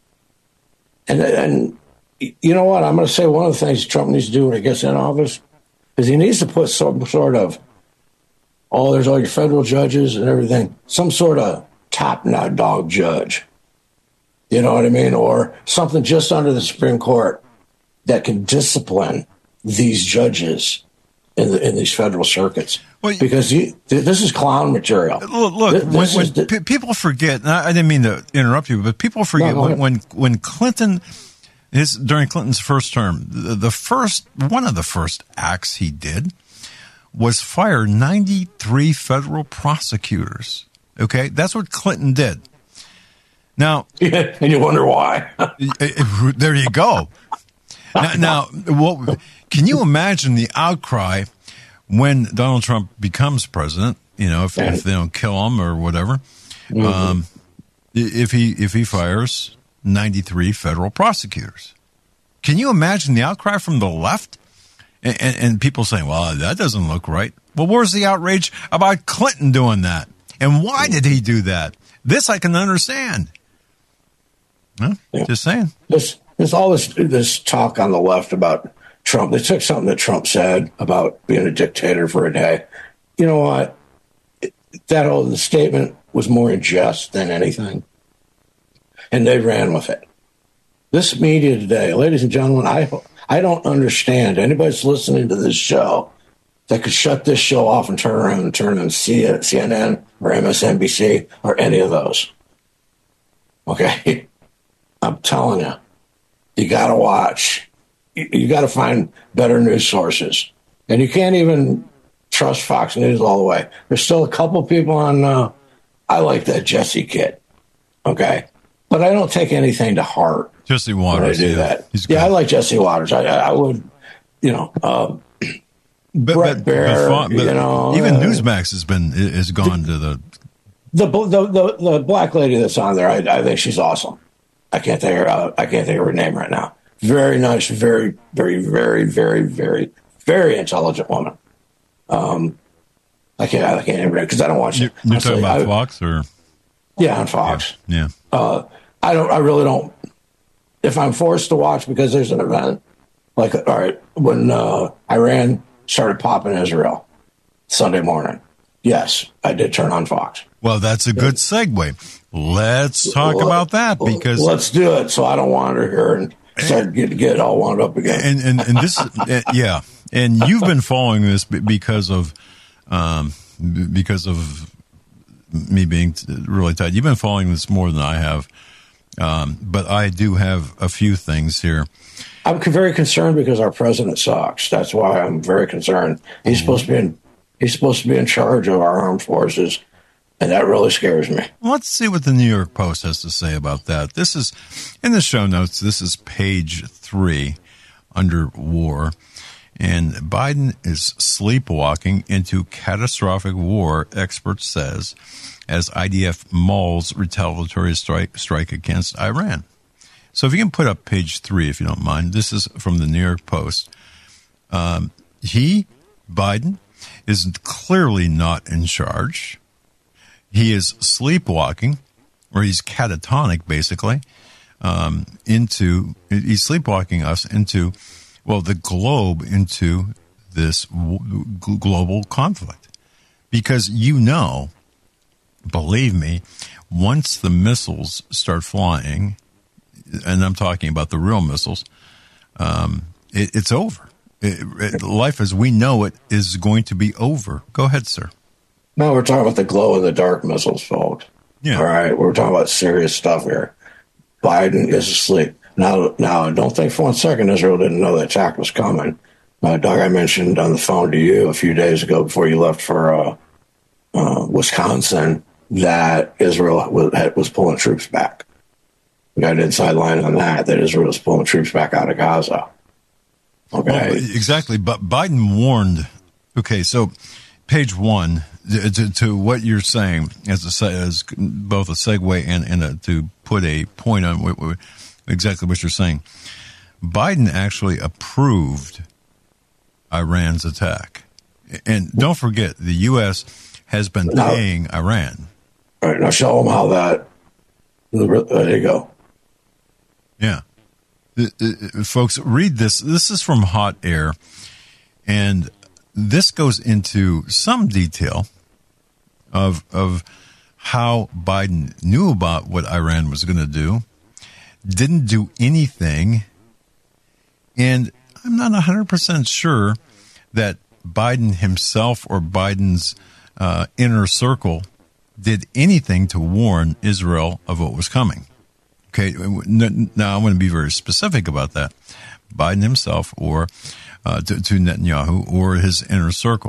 And you know what? I'm going to say one of the things Trump needs to do when he gets in office is he needs to put some sort of, there's all your federal judges and everything, some sort of top-notch dog judge. You know what I mean? Or something just under the Supreme Court that can discipline these judges in these federal circuits. Well, because this is clown material. Look, when people forget, and I didn't mean to interrupt you, but people forget when Clinton, during Clinton's first term, one of the first acts he did was fire 93 federal prosecutors. Okay, that's what Clinton did. Now, and you wonder why. There you go. Now, can you imagine the outcry when Donald Trump becomes president? If they don't kill him or whatever, if he fires 93 federal prosecutors, can you imagine the outcry from the left and people saying, "Well, that doesn't look right." Well, where's the outrage about Clinton doing that, and why did he do that? This I can understand. Just saying. There's all this talk on the left about Trump. They took something that Trump said about being a dictator for a day. You know what? The statement was more in jest than anything. And they ran with it. This media today, ladies and gentlemen, I don't understand anybody that's listening to this show that could shut this show off and turn around and turn on CNN or MSNBC or any of those. Okay? I'm telling you. You got to watch. You got to find better news sources. And you can't even trust Fox News all the way. There's still a couple people on, I like that Jesse kid. Okay. But I don't take anything to heart. Jesse Waters. When I do that. I like Jesse Waters. I would, Brett Baer, even Newsmax has gone to the black lady that's on there. I think she's awesome. I can't think of her name right now. Very nice, very, very, very, very, very, very intelligent woman. I can't remember because I don't watch it. You're talking about Fox, or on Fox. Yeah. I really don't. If I'm forced to watch because there's an event, like all right, when Iran started popping Israel Sunday morning, yes, I did turn on Fox. Well, that's a good segue. Let's talk about that, because let's do it. So I don't wander here and start get all wound up again. And this, yeah. And you've been following this because of me being really tight. You've been following this more than I have, but I do have a few things here. I'm very concerned because our president sucks. That's why I'm very concerned. He's supposed to be in charge of our armed forces, and that really scares me. Let's see what the New York Post has to say about that. This is in the show notes. This is page 3 under war. And Biden is sleepwalking into catastrophic war, expert says, as IDF mauls retaliatory strike against Iran. So if you can put up page 3, if you don't mind. This is from the New York Post. Biden, is clearly not in charge. He is sleepwalking, or he's catatonic, basically, he's sleepwalking us into, the globe into this global conflict. Because believe me, once the missiles start flying, and I'm talking about the real missiles, it's over. Life as we know it is going to be over. Go ahead, sir. No, we're talking about the glow-in-the-dark missiles, folks. Yeah. All right, we're talking about serious stuff here. Biden is asleep. Now, I don't think for one second Israel didn't know the attack was coming. Doug, I mentioned on the phone to you a few days ago before you left for Wisconsin that Israel was pulling troops back. We got an inside line on that Israel was pulling troops back out of Gaza. Okay. Well, exactly, but Biden warned. Okay, so page 1, to what you're saying as both a segue and to put a point on exactly what you're saying. Biden actually approved Iran's attack. And don't forget, the U.S. has been paying Iran. All right, now show them how that. There you go. Yeah. Folks, read this. This is from Hot Air. And this goes into some detail of how Biden knew about what Iran was going to do, didn't do anything, and I'm not 100% sure that Biden himself or Biden's inner circle did anything to warn Israel of what was coming. Okay, now I want to be very specific about that. Biden himself or to Netanyahu or his inner circle.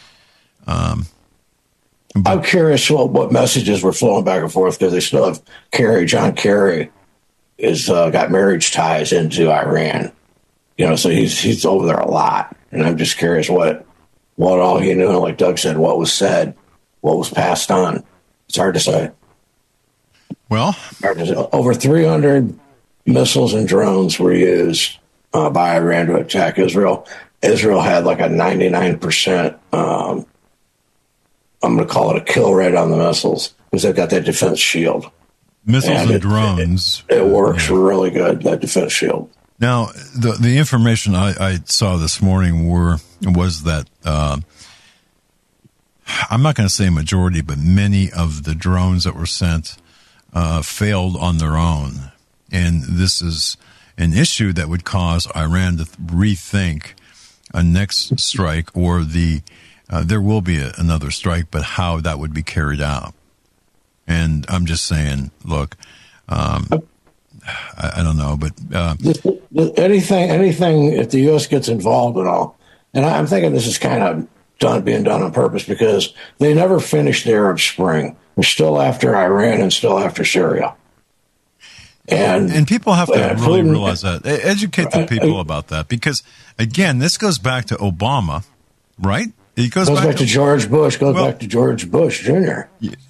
I'm curious what messages were flowing back and forth because they still have John Kerry is got marriage ties into Iran. So he's over there a lot. And I'm just curious what all he knew, like Doug said, what was said, what was passed on. It's hard to say. Well, over 300 missiles and drones were used by Iran to attack Israel. Israel had like a 99%, I'm going to call it a kill rate on the missiles because they've got that defense shield. Missiles and drones. It works really good, that defense shield. Now, the information I saw this morning was that I'm not going to say majority, but many of the drones that were sent failed on their own. And this is an issue that would cause Iran to rethink a next strike, or there will be another strike, but how that would be carried out. And I'm just saying, look, I don't know, but anything if the U.S. gets involved at all, and I'm thinking this is kind of being done on purpose because they never finished the Arab Spring. They're still after Iran and still after Syria. And people have to really realize that. Educate the people about that because, again, this goes back to Obama right? It goes back to George Bush. Back to George Bush Jr.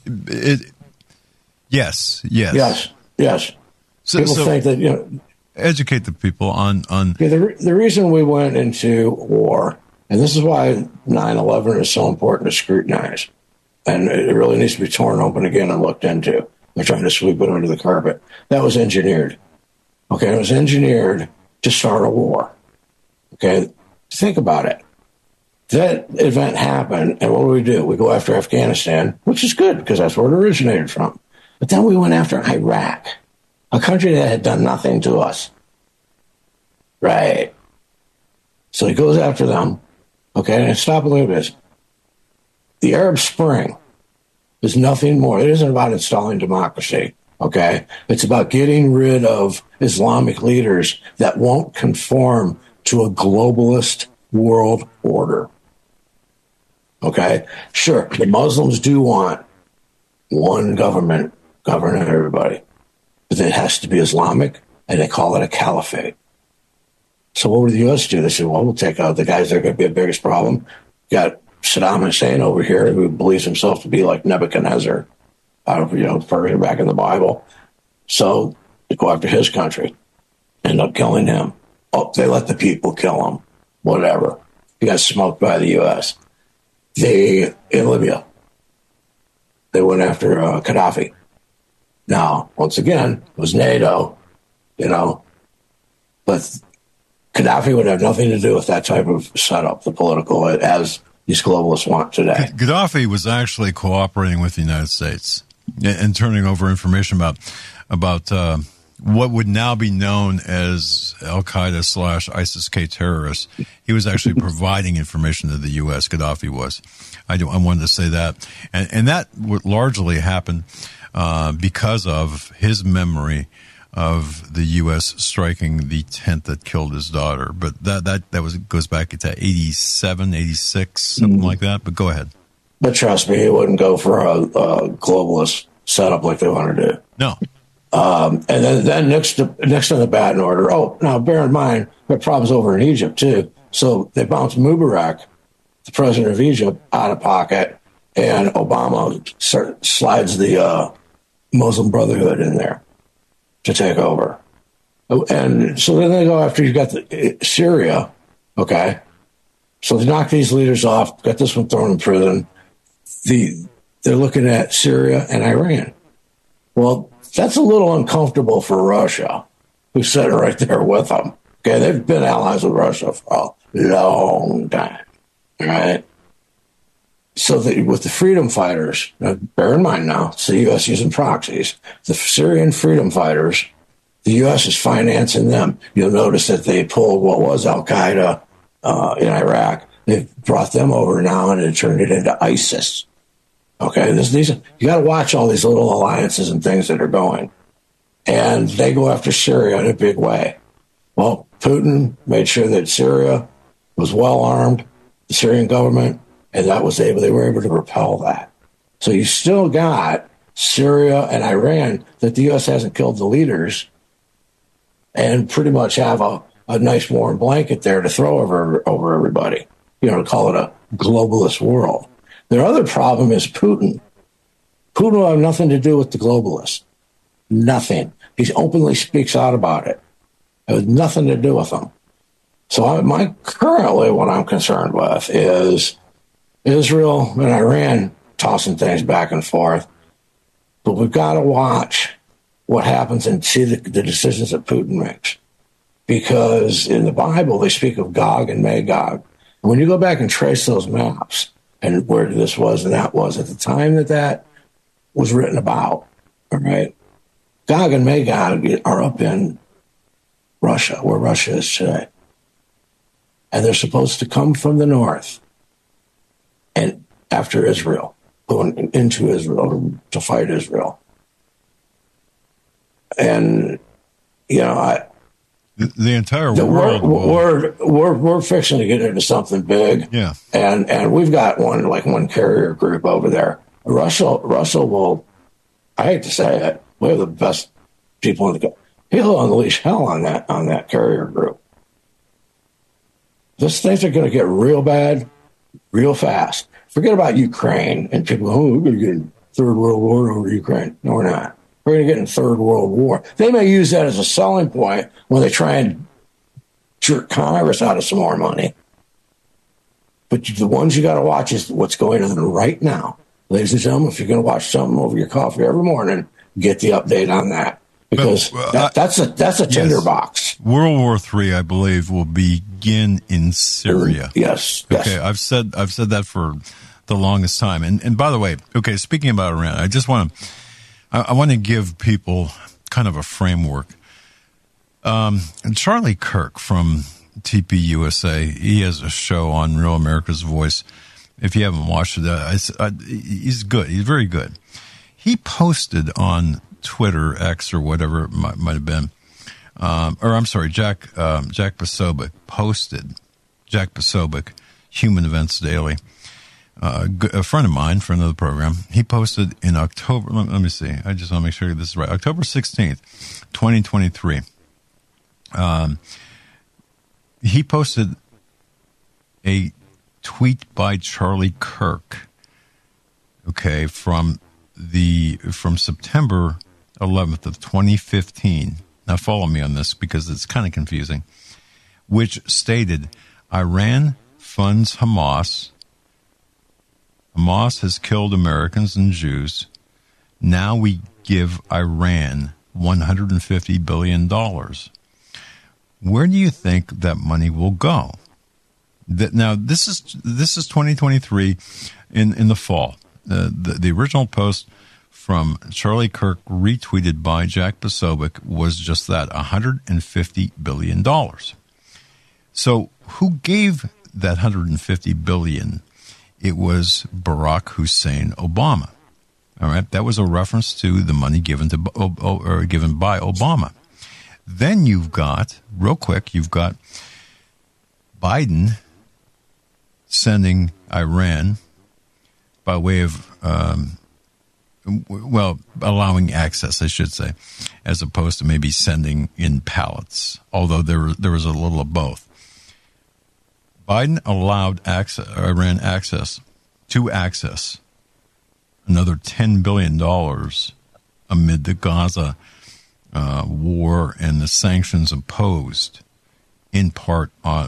Yes. So, people think that, educate the people on. The reason we went into war, and this is why 9/11 is so important to scrutinize, and it really needs to be torn open again and looked into. They're trying to sweep it under the carpet. That was engineered. Okay, it was engineered to start a war. Okay, think about it. That event happened, and what do? We go after Afghanistan, which is good because that's where it originated from. But then we went after Iraq, a country that had done nothing to us. Right. So he goes after them. Okay, and stop and look at this. The Arab Spring is nothing more. It isn't about installing democracy. Okay, it's about getting rid of Islamic leaders that won't conform to a globalist world order. Okay, sure, the Muslims do want one government governing everybody, but it has to be Islamic, and they call it a caliphate. So what would the U.S. do? They said, well, we'll take out the guys that are going to be the biggest problem. Got Saddam Hussein over here, who believes himself to be like Nebuchadnezzar, out of, further back in the Bible. So they go after his country, end up killing him. Oh, they let the people kill him. Whatever. He got smoked by the U.S. In Libya, they went after Gaddafi. Now, once again, it was NATO, but Gaddafi would have nothing to do with that type of setup, the political, as these globalists want today. Gaddafi was actually cooperating with the United States and turning over information about what would now be known as Al-Qaeda / ISIS-K terrorists. He was actually providing information to the U.S., Gaddafi was. I wanted to say that. And that would largely happen because of his memory of the U.S. striking the tent that killed his daughter. But that goes back to 87, 86, something like that. But go ahead. But trust me, he wouldn't go for a globalist setup like they want to do. No. And then next on the batting order. Oh, now bear in mind, there are problems over in Egypt too. So they bounced Mubarak, the president of Egypt, out of pocket, and Obama slides the Muslim Brotherhood in there to take over. And so then they go after, you've got Syria, okay? So they knock these leaders off, got this one thrown in prison. They're looking at Syria and Iran. Well, that's a little uncomfortable for Russia, who's sitting right there with them. Okay, they've been allies with Russia for a long time, right? So with the freedom fighters, now bear in mind now, it's the U.S. using proxies. The Syrian freedom fighters, the U.S. is financing them. You'll notice that they pulled what was Al-Qaeda in Iraq. They've brought them over now and turned it into ISIS. Okay, you got to watch all these little alliances and things that are going. And they go after Syria in a big way. Well, Putin made sure that Syria was well armed, the Syrian government, and they were able to repel that. So you still got Syria and Iran that the U.S. hasn't killed the leaders, and pretty much have a nice warm blanket there to throw over everybody, to call it a globalist world. Their other problem is Putin. Putin will have nothing to do with the globalists. Nothing. He openly speaks out about it. It has nothing to do with them. So currently what I'm concerned with is Israel and Iran tossing things back and forth. But we've got to watch what happens and see the decisions that Putin makes. Because in the Bible, they speak of Gog and Magog. And when you go back and trace those maps, and where this was and that was at the time that was written about, all right? Gog and Magog are up in Russia, where Russia is today. And they're supposed to come from the north and after Israel, going into Israel to fight Israel. And, the entire world. We're fixing to get into something big. Yeah. And we've got one carrier group over there. Russell will, I hate to say it, we have the best people in the country. He'll unleash hell on that carrier group. These things are going to get real bad. real fast. Forget about Ukraine and people, we're going to get in third world war over Ukraine. No, we're not. We're going to get in third world war. They may use that as a selling point when they try and jerk Congress out of some more money. But the ones you got to watch is what's going on right now. Ladies and gentlemen, if you're going to watch something over your coffee every morning, get the update on that. Because that's a tinderbox. World War III, I believe, will begin in Syria. Yes. Okay, I've said that for the longest time. And by the way, okay, speaking about Iran, I just want to give people kind of a framework. Charlie Kirk from TPUSA, he has a show on Real America's Voice. If you haven't watched it, he's good. He's very good. He posted on Twitter, X, or whatever it might have been, Jack Posobiec posted. Jack Posobiec, Human Events Daily, a friend of mine, friend of the program. He posted in October. Let me see. I just want to make sure this is right. October 16th, 2023. He posted a tweet by Charlie Kirk. Okay, from September 11th of 2015. Now follow me on this because it's kind of confusing. Which stated, Iran funds Hamas. Hamas has killed Americans and Jews. Now we give Iran $150 billion. Where do you think that money will go? Now this is 2023 in the fall. The original post from Charlie Kirk, retweeted by Jack Posobiec, was just that, $150 billion. So who gave that $150 billion? It was Barack Hussein Obama. All right, that was a reference to the money given by Obama. Then you've got Biden sending Iran by way of allowing access, I should say, as opposed to maybe sending in pallets, although there was a little of both. Biden allowed Iran access another $10 billion amid the Gaza war and the sanctions imposed in part by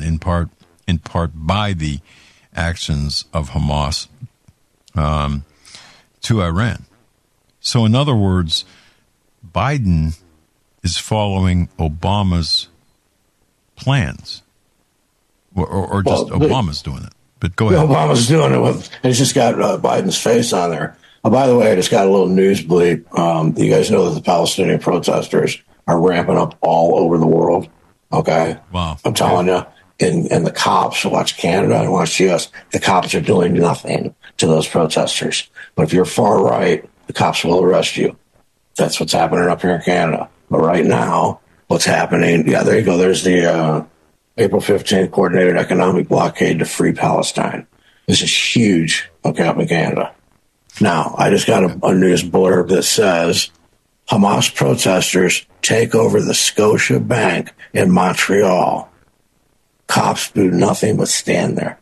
the actions of Hamas to Iran. So in other words, Biden is following Obama's plans, or just Obama's doing it. But go ahead. Obama's doing it it's just got Biden's face on there. By the way, I just got a little news bleep. You guys know that the Palestinian protesters are ramping up all over the world. Okay? Wow. I'm telling you. And the cops, watch Canada and watch the U.S., the cops are doing nothing to those protesters. But if you're far right, the cops will arrest you. That's what's happening up here in Canada. But right now, what's happening, there you go. There's the April 15th coordinated economic blockade to free Palestine. This is huge, okay, up in Canada. Now, I just got a news blurb that says Hamas protesters take over the Scotia Bank in Montreal. Cops do nothing but stand there.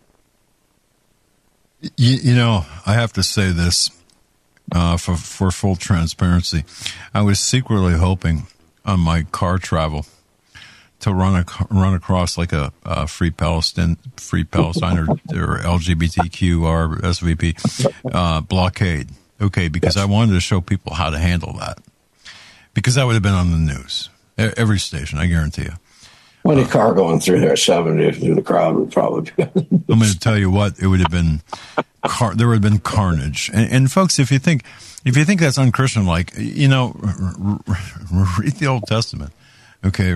You know, I have to say this for full transparency. I was secretly hoping on my car travel to run across like a Free Palestine or LGBTQ or SVP blockade. Okay, because I wanted to show people how to handle that. Because that would have been on the news. Every station, I guarantee you. Any car going through there at 70 through the crowd would probably be. I'm going to tell you what, it would have been, there would have been carnage. And folks, if you think that's unchristian-like, you know, read the Old Testament. Okay,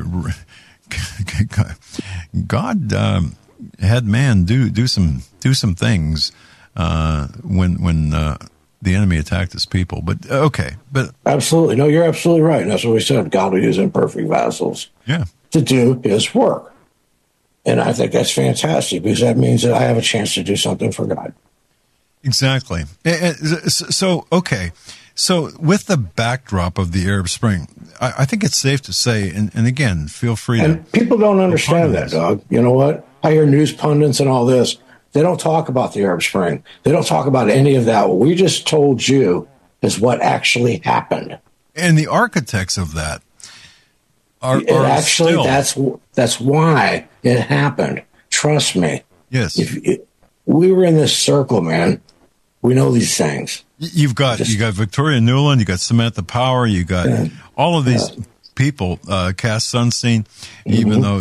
God had man do some things when the enemy attacked his people. But okay, but absolutely, no, you're absolutely right. And that's what we said. God will use imperfect vessels. Yeah. To do his work. And I think that's fantastic because that means that I have a chance to do something for God. Exactly. So, okay. So with the backdrop of the Arab Spring, I think it's safe to say, and again, feel free to... And people don't understand that, Doug. You know what? I hear news pundits and all this. They don't talk about the Arab Spring. They don't talk about any of that. What we just told you is what actually happened. And the architects of that are actually still... that's why it happened. Trust me. Yes. We were in this circle, man. We know these things. You got Victoria Nuland, you got Samantha Power, you got all of these people, Cass Sunstein, even though,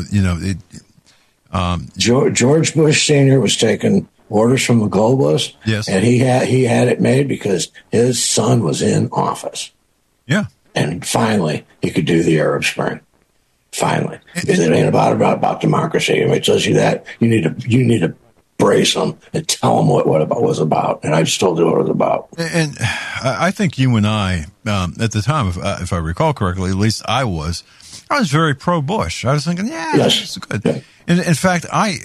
George Bush Sr. was taking orders from the globalists. Yes. And he had it made because his son was in office. Yeah. And finally, he could do the Arab Spring. Finally. Because it ain't about democracy. If it tells you that, you need to brace them and tell them what it was about. And I just told you what it was about. And I think you and I, at the time, if I recall correctly, at least I was very pro-Bush. I was thinking, this is good. Yeah. And in fact, I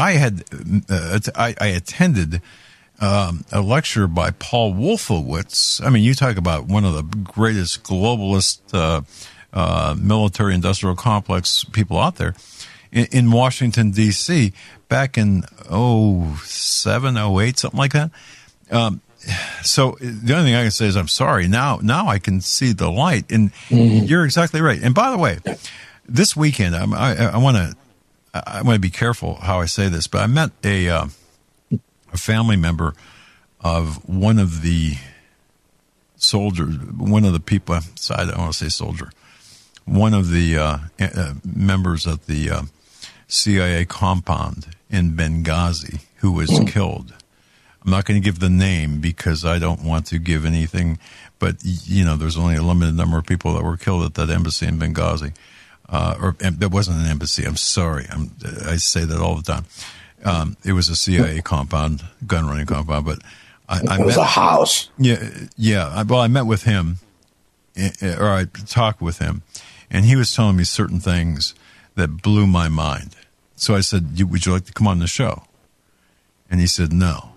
attended a lecture by Paul Wolfowitz. I mean, you talk about one of the greatest globalist military industrial complex people out there in Washington, D.C., back in 07, 08, something like that. So the only thing I can say is I'm sorry. Now I can see the light, and you're exactly right. And by the way, this weekend I want to be careful how I say this, but I met a family member of one of the soldiers, one of the people. I don't want to say soldier. One of the members of the CIA compound in Benghazi who was killed. I'm not going to give the name because I don't want to give anything, but there's only a limited number of people that were killed at that embassy in Benghazi. There wasn't an embassy. I'm sorry. I say that all the time. It was a CIA compound, gun running compound, but it was a house. Yeah. Well, I met with him, or I talked with him, and he was telling me certain things that blew my mind. So I said, would you like to come on the show? And he said, no.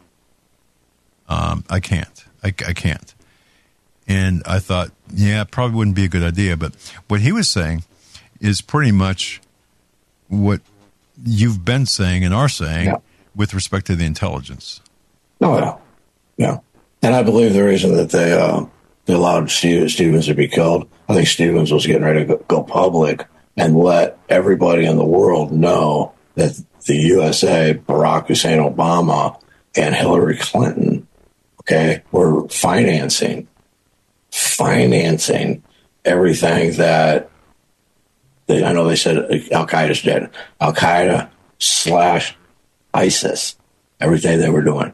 I can't. I can't. And I thought, it probably wouldn't be a good idea. But what he was saying is pretty much what you've been saying and are saying with respect to the intelligence. Oh, yeah. And I believe the reason that they allowed Stevens to be killed, I think Stevens was getting ready to go public and let everybody in the world know that the USA, Barack Hussein Obama, and Hillary Clinton, were financing everything that I know they said Al-Qaeda's dead. Al-Qaeda / ISIS, everything they were doing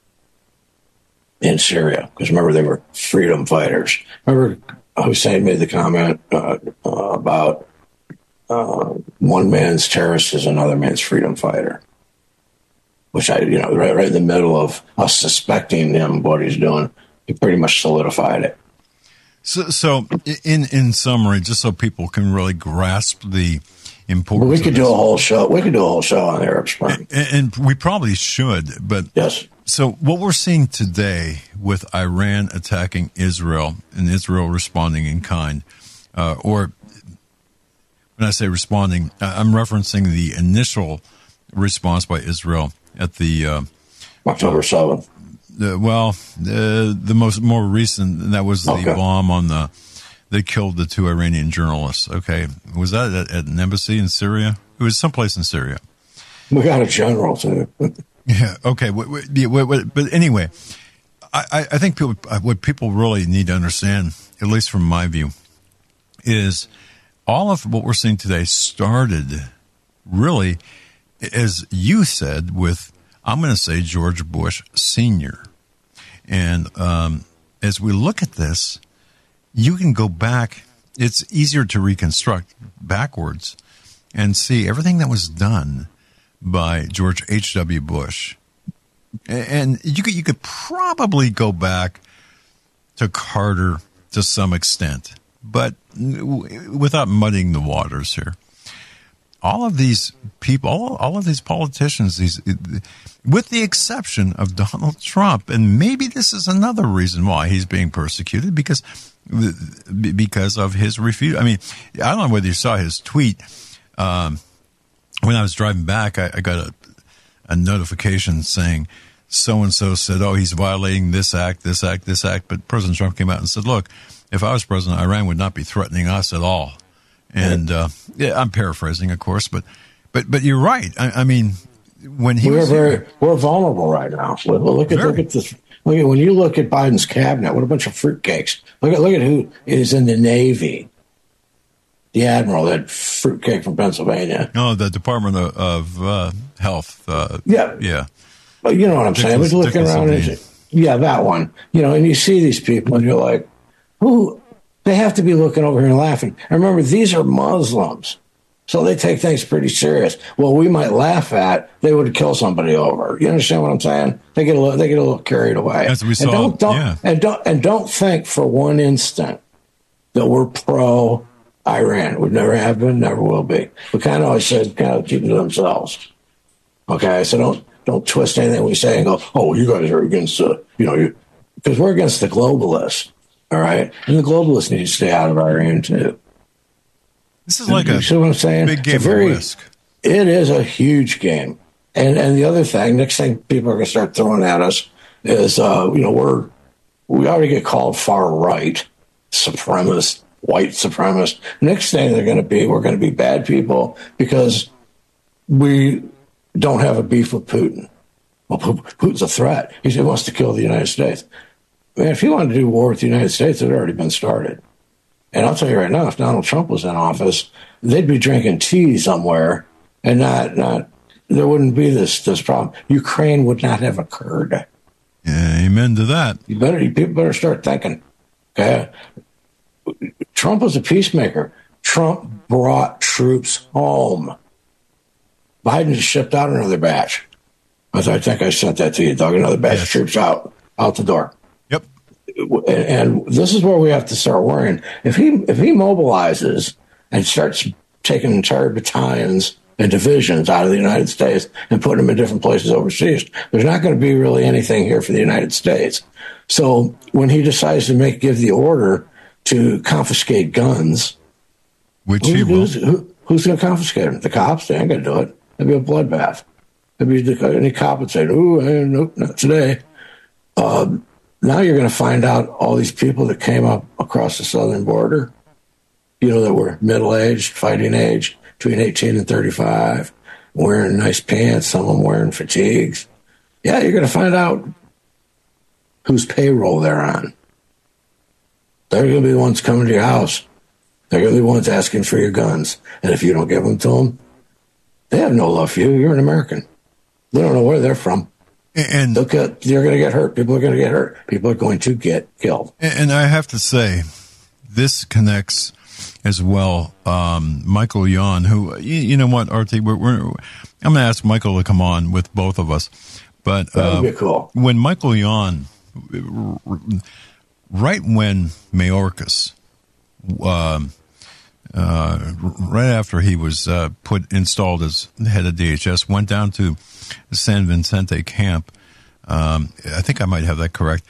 in Syria. Because remember, they were freedom fighters. Remember, Hussein made the comment about one man's terrorist is another man's freedom fighter. Which right in the middle of us suspecting him what he's doing, he pretty much solidified it. So in summary, just so people can really grasp the importance. We could do a whole show. We could do a whole show on the Arab Spring, and we probably should. But yes. So what we're seeing today with Iran attacking Israel and Israel responding in kind, or when I say responding, I'm referencing the initial response by Israel at the October 7th. The more recent, that was the bomb on they killed the 2 Iranian journalists. Okay. Was that at an embassy in Syria? It was someplace in Syria. We got a general too. Yeah. Okay. But anyway, I think what people really need to understand, at least from my view, is all of what we're seeing today started really, as you said, with, I'm going to say, George Bush Sr. And as we look at this, you can go back. It's easier to reconstruct backwards and see everything that was done by George H.W. Bush. And you could probably go back to Carter to some extent, but without muddying the waters here. All of these people, all of these politicians, with the exception of Donald Trump, and maybe this is another reason why he's being persecuted, because of his refusal. I mean, I don't know whether you saw his tweet. When I was driving back, I got a notification saying so-and-so said, oh, he's violating this act. But President Trump came out and said, look, if I was president, Iran would not be threatening us at all. And I'm paraphrasing, of course, but you're right. I mean, when he we're vulnerable right now. Look at this. When you look at Biden's cabinet, what a bunch of fruitcakes. Look at who is in the Navy. The admiral, that fruitcake from Pennsylvania. Oh, the Department of Health. Yeah. But you know what I'm saying? But looking around, that one. And you see these people, and you're like, who? They have to be looking over here and laughing. And remember, these are Muslims, so they take things pretty serious. Well, we might laugh at, they would kill somebody over. You understand what I'm saying? They get a little carried away. As we saw, and don't think for one instant that we're pro Iran. We never have been, never will be. We kind of always said, keep them to themselves. Okay, so don't twist anything we say and go, oh, you guys are against because we're against the globalists. All right, and the globalists need to stay out of Iran too. This is like you see what I'm saying? Big game of risk. It is a huge game, and the other thing, next thing people are going to start throwing at us is, we already get called far right, supremacist, white supremacist. Next thing we're going to be bad people because we don't have a beef with Putin. Well, Putin's a threat. He wants to kill the United States. Man, if he wanted to do war with the United States, it had already been started. And I'll tell you right now, if Donald Trump was in office, they'd be drinking tea somewhere, and not there wouldn't be this problem. Ukraine would not have occurred. Yeah, amen to that. People better start thinking. Okay, Trump was a peacemaker. Trump brought troops home. Biden just shipped out another batch. I think I sent that to you, Doug. Another batch of troops out the door. Yep. And this is where we have to start worrying. If he mobilizes and starts taking entire battalions and divisions out of the United States and putting them in different places overseas, there's not going to be really anything here for the United States. So when he decides to give the order to confiscate guns, which he will, who's going to confiscate them? The cops? They ain't going to do it. It'd be a bloodbath. It'd be any cop would say, nope, not today. Now you're going to find out all these people that came up across the southern border, that were middle-aged, fighting age, between 18 and 35, wearing nice pants, some of them wearing fatigues. Yeah, you're going to find out whose payroll they're on. They're going to be the ones coming to your house. They're going to be the ones asking for your guns. And if you don't give them to them, they have no love for you. You're an American. They don't know where they're from. And you're going to get hurt. People are going to get hurt. People are going to get killed. And I have to say, this connects as well. Michael Yon, who, you know what, RT, I'm going to ask Michael to come on with both of us. But that would be cool. When Michael Yon, right when Mayorkas, right after he was installed as head of DHS, went down to San Vicente camp. I think I might have that correct.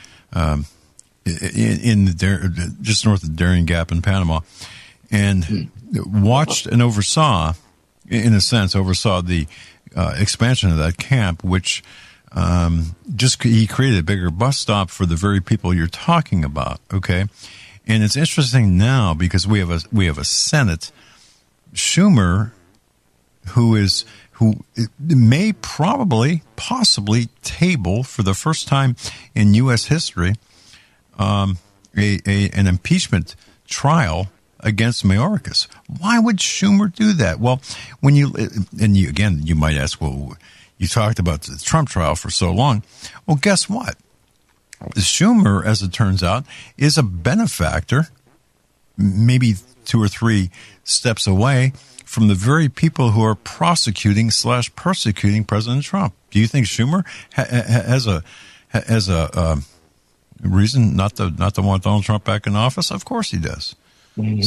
Just north of Darien Gap in Panama, and watched and oversaw the expansion of that camp, which he created a bigger bus stop for the very people you're talking about. Okay. And it's interesting now because we have a Senate, Schumer, who may possibly table for the first time in U.S. history an impeachment trial against Mayorkas. Why would Schumer do that? Well, you might ask, well, you talked about the Trump trial for so long. Well, guess what? Schumer, as it turns out, is a benefactor, maybe 2 or 3 steps away from the very people who are prosecuting/persecuting President Trump. Do you think Schumer has a reason not to want Donald Trump back in office? Of course he does. Mm-hmm.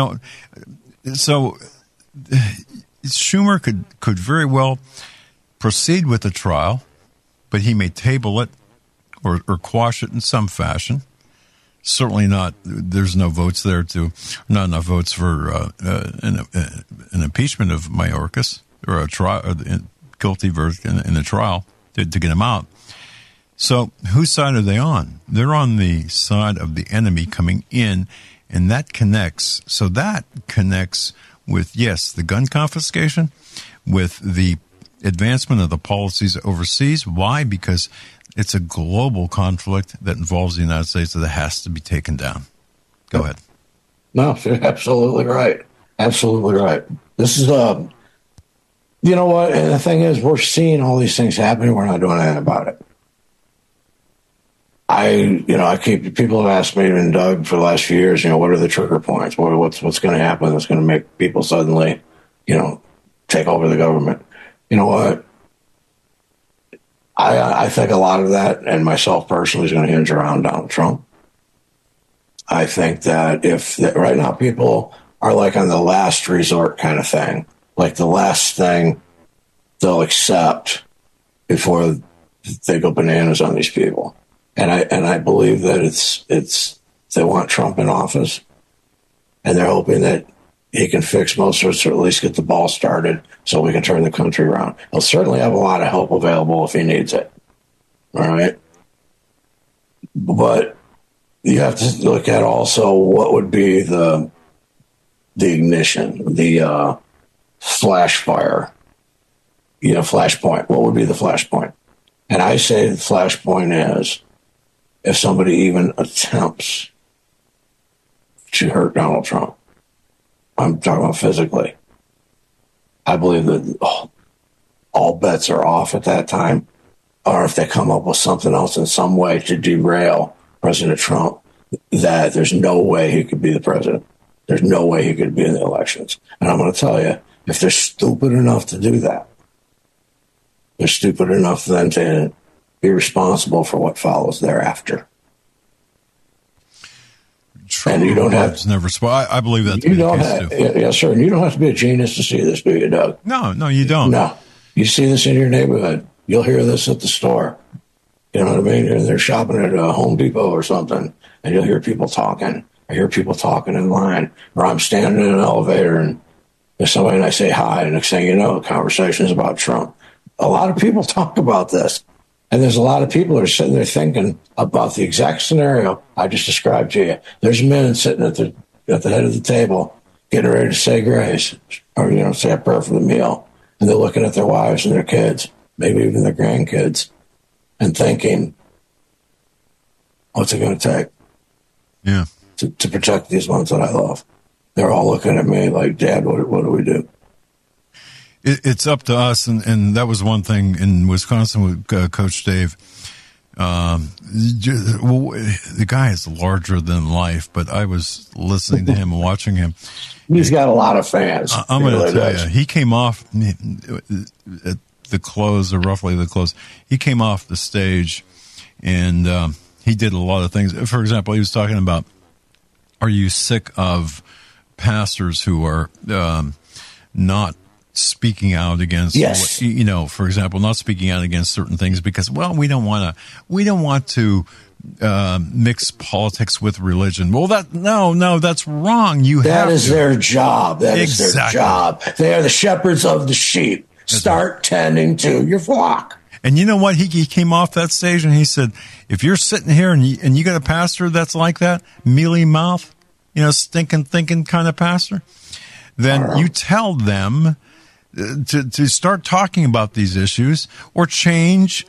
So Schumer could very well proceed with the trial, but he may table it or quash it in some fashion. Certainly not. There's no votes there not enough votes for an impeachment of Mayorkas or a trial, guilty verdict in the trial to get him out. So whose side are they on? They're on the side of the enemy coming in, and that connects. So that connects with, yes, the gun confiscation, with the advancement of the policies overseas. Why? Because it's a global conflict that involves the United States that has to be taken down. Go ahead. No, you're absolutely right. Absolutely right. This is you know what? And the thing is, we're seeing all these things happening. We're not doing anything about it. People have asked me and Doug for the last few years, what are the trigger points? What's going to happen that's going to make people suddenly, take over the government? You know what? I think a lot of that, and myself personally, is going to hinge around Donald Trump. I think that right now people are like on the last resort kind of thing, like the last thing they'll accept before they go bananas on these people. And I believe that it's they want Trump in office, and they're hoping that he can fix most of it, or at least get the ball started so we can turn the country around. He'll certainly have a lot of help available if he needs it. All right. But you have to look at also what would be the ignition, the flash fire, flashpoint. What would be the flashpoint? And I say the flashpoint is if somebody even attempts to hurt Donald Trump. I'm talking about physically. I believe that all bets are off at that time, or if they come up with something else in some way to derail President Trump, that there's no way he could be the president. There's no way he could be in the elections. And I'm going to tell you, if they're stupid enough to do that, they're stupid enough then to be responsible for what follows thereafter. And you don't have never. I believe that. You don't have, yes, sir. And you don't have to be a genius to see this, do you, Doug? No, you don't. No, you see this in your neighborhood. You'll hear this at the store. You know what I mean? They're shopping at a Home Depot or something, and you'll hear people talking. I hear people talking in line, or I'm standing in an elevator and there's somebody and I say hi, and next thing you know, the conversation is about Trump. A lot of people talk about this. And there's a lot of people that are sitting there thinking about the exact scenario I just described to you. There's men sitting at the head of the table getting ready to say grace or, say a prayer for the meal. And they're looking at their wives and their kids, maybe even their grandkids, and thinking, what's it going to take to protect these ones that I love? They're all looking at me like, Dad, what do we do? It's up to us, and that was one thing in Wisconsin with Coach Dave. The guy is larger than life, but I was listening to him and watching him. He's got a lot of fans. I'm going to tell you, he came off at the close, or roughly the close. He came off the stage, and he did a lot of things. For example, he was talking about, are you sick of pastors who are not speaking out against, for example, not speaking out against certain things because, we don't want to mix politics with religion. Well, that's wrong. That is their job. That is their job. They are the shepherds of the sheep. Start tending to your flock. And you know what? He came off that stage and he said, if you're sitting here and you got a pastor that's like that, mealy mouth, stinking thinking kind of pastor, then you tell them to start talking about these issues or change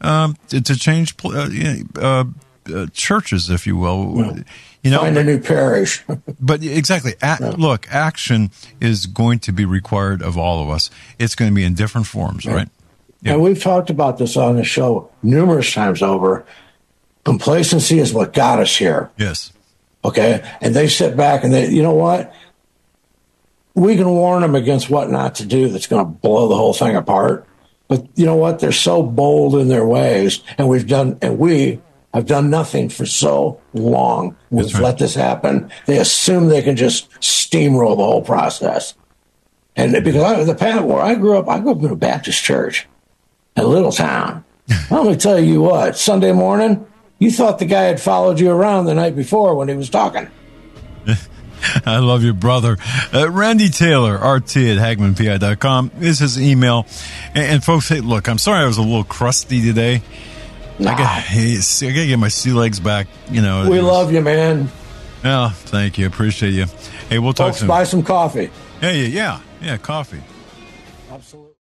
churches, if you will. Find a new parish. But exactly. Look, action is going to be required of all of us. It's going to be in different forms, right? Yeah. And we've talked about this on the show numerous times over. Complacency is what got us here. Yes. Okay? And they sit back and you know what? We can warn them against what not to do that's going to blow the whole thing apart. But you know what? They're so bold in their ways, and we have done nothing for so long. We've let this happen. They assume they can just steamroll the whole process. And because where I grew up in a Baptist church, a little town. Let me tell you what, Sunday morning, you thought the guy had followed you around the night before when he was talking. I love you, brother. Randy Taylor, RT at HagmanPI.com is his email. And folks, hey, look, I'm sorry I was a little crusty today. I got to get my sea legs back. You know, we love you, man. Yeah, thank you. Appreciate you. Hey, we'll talk soon. Buy some coffee. Yeah, coffee. Absolutely.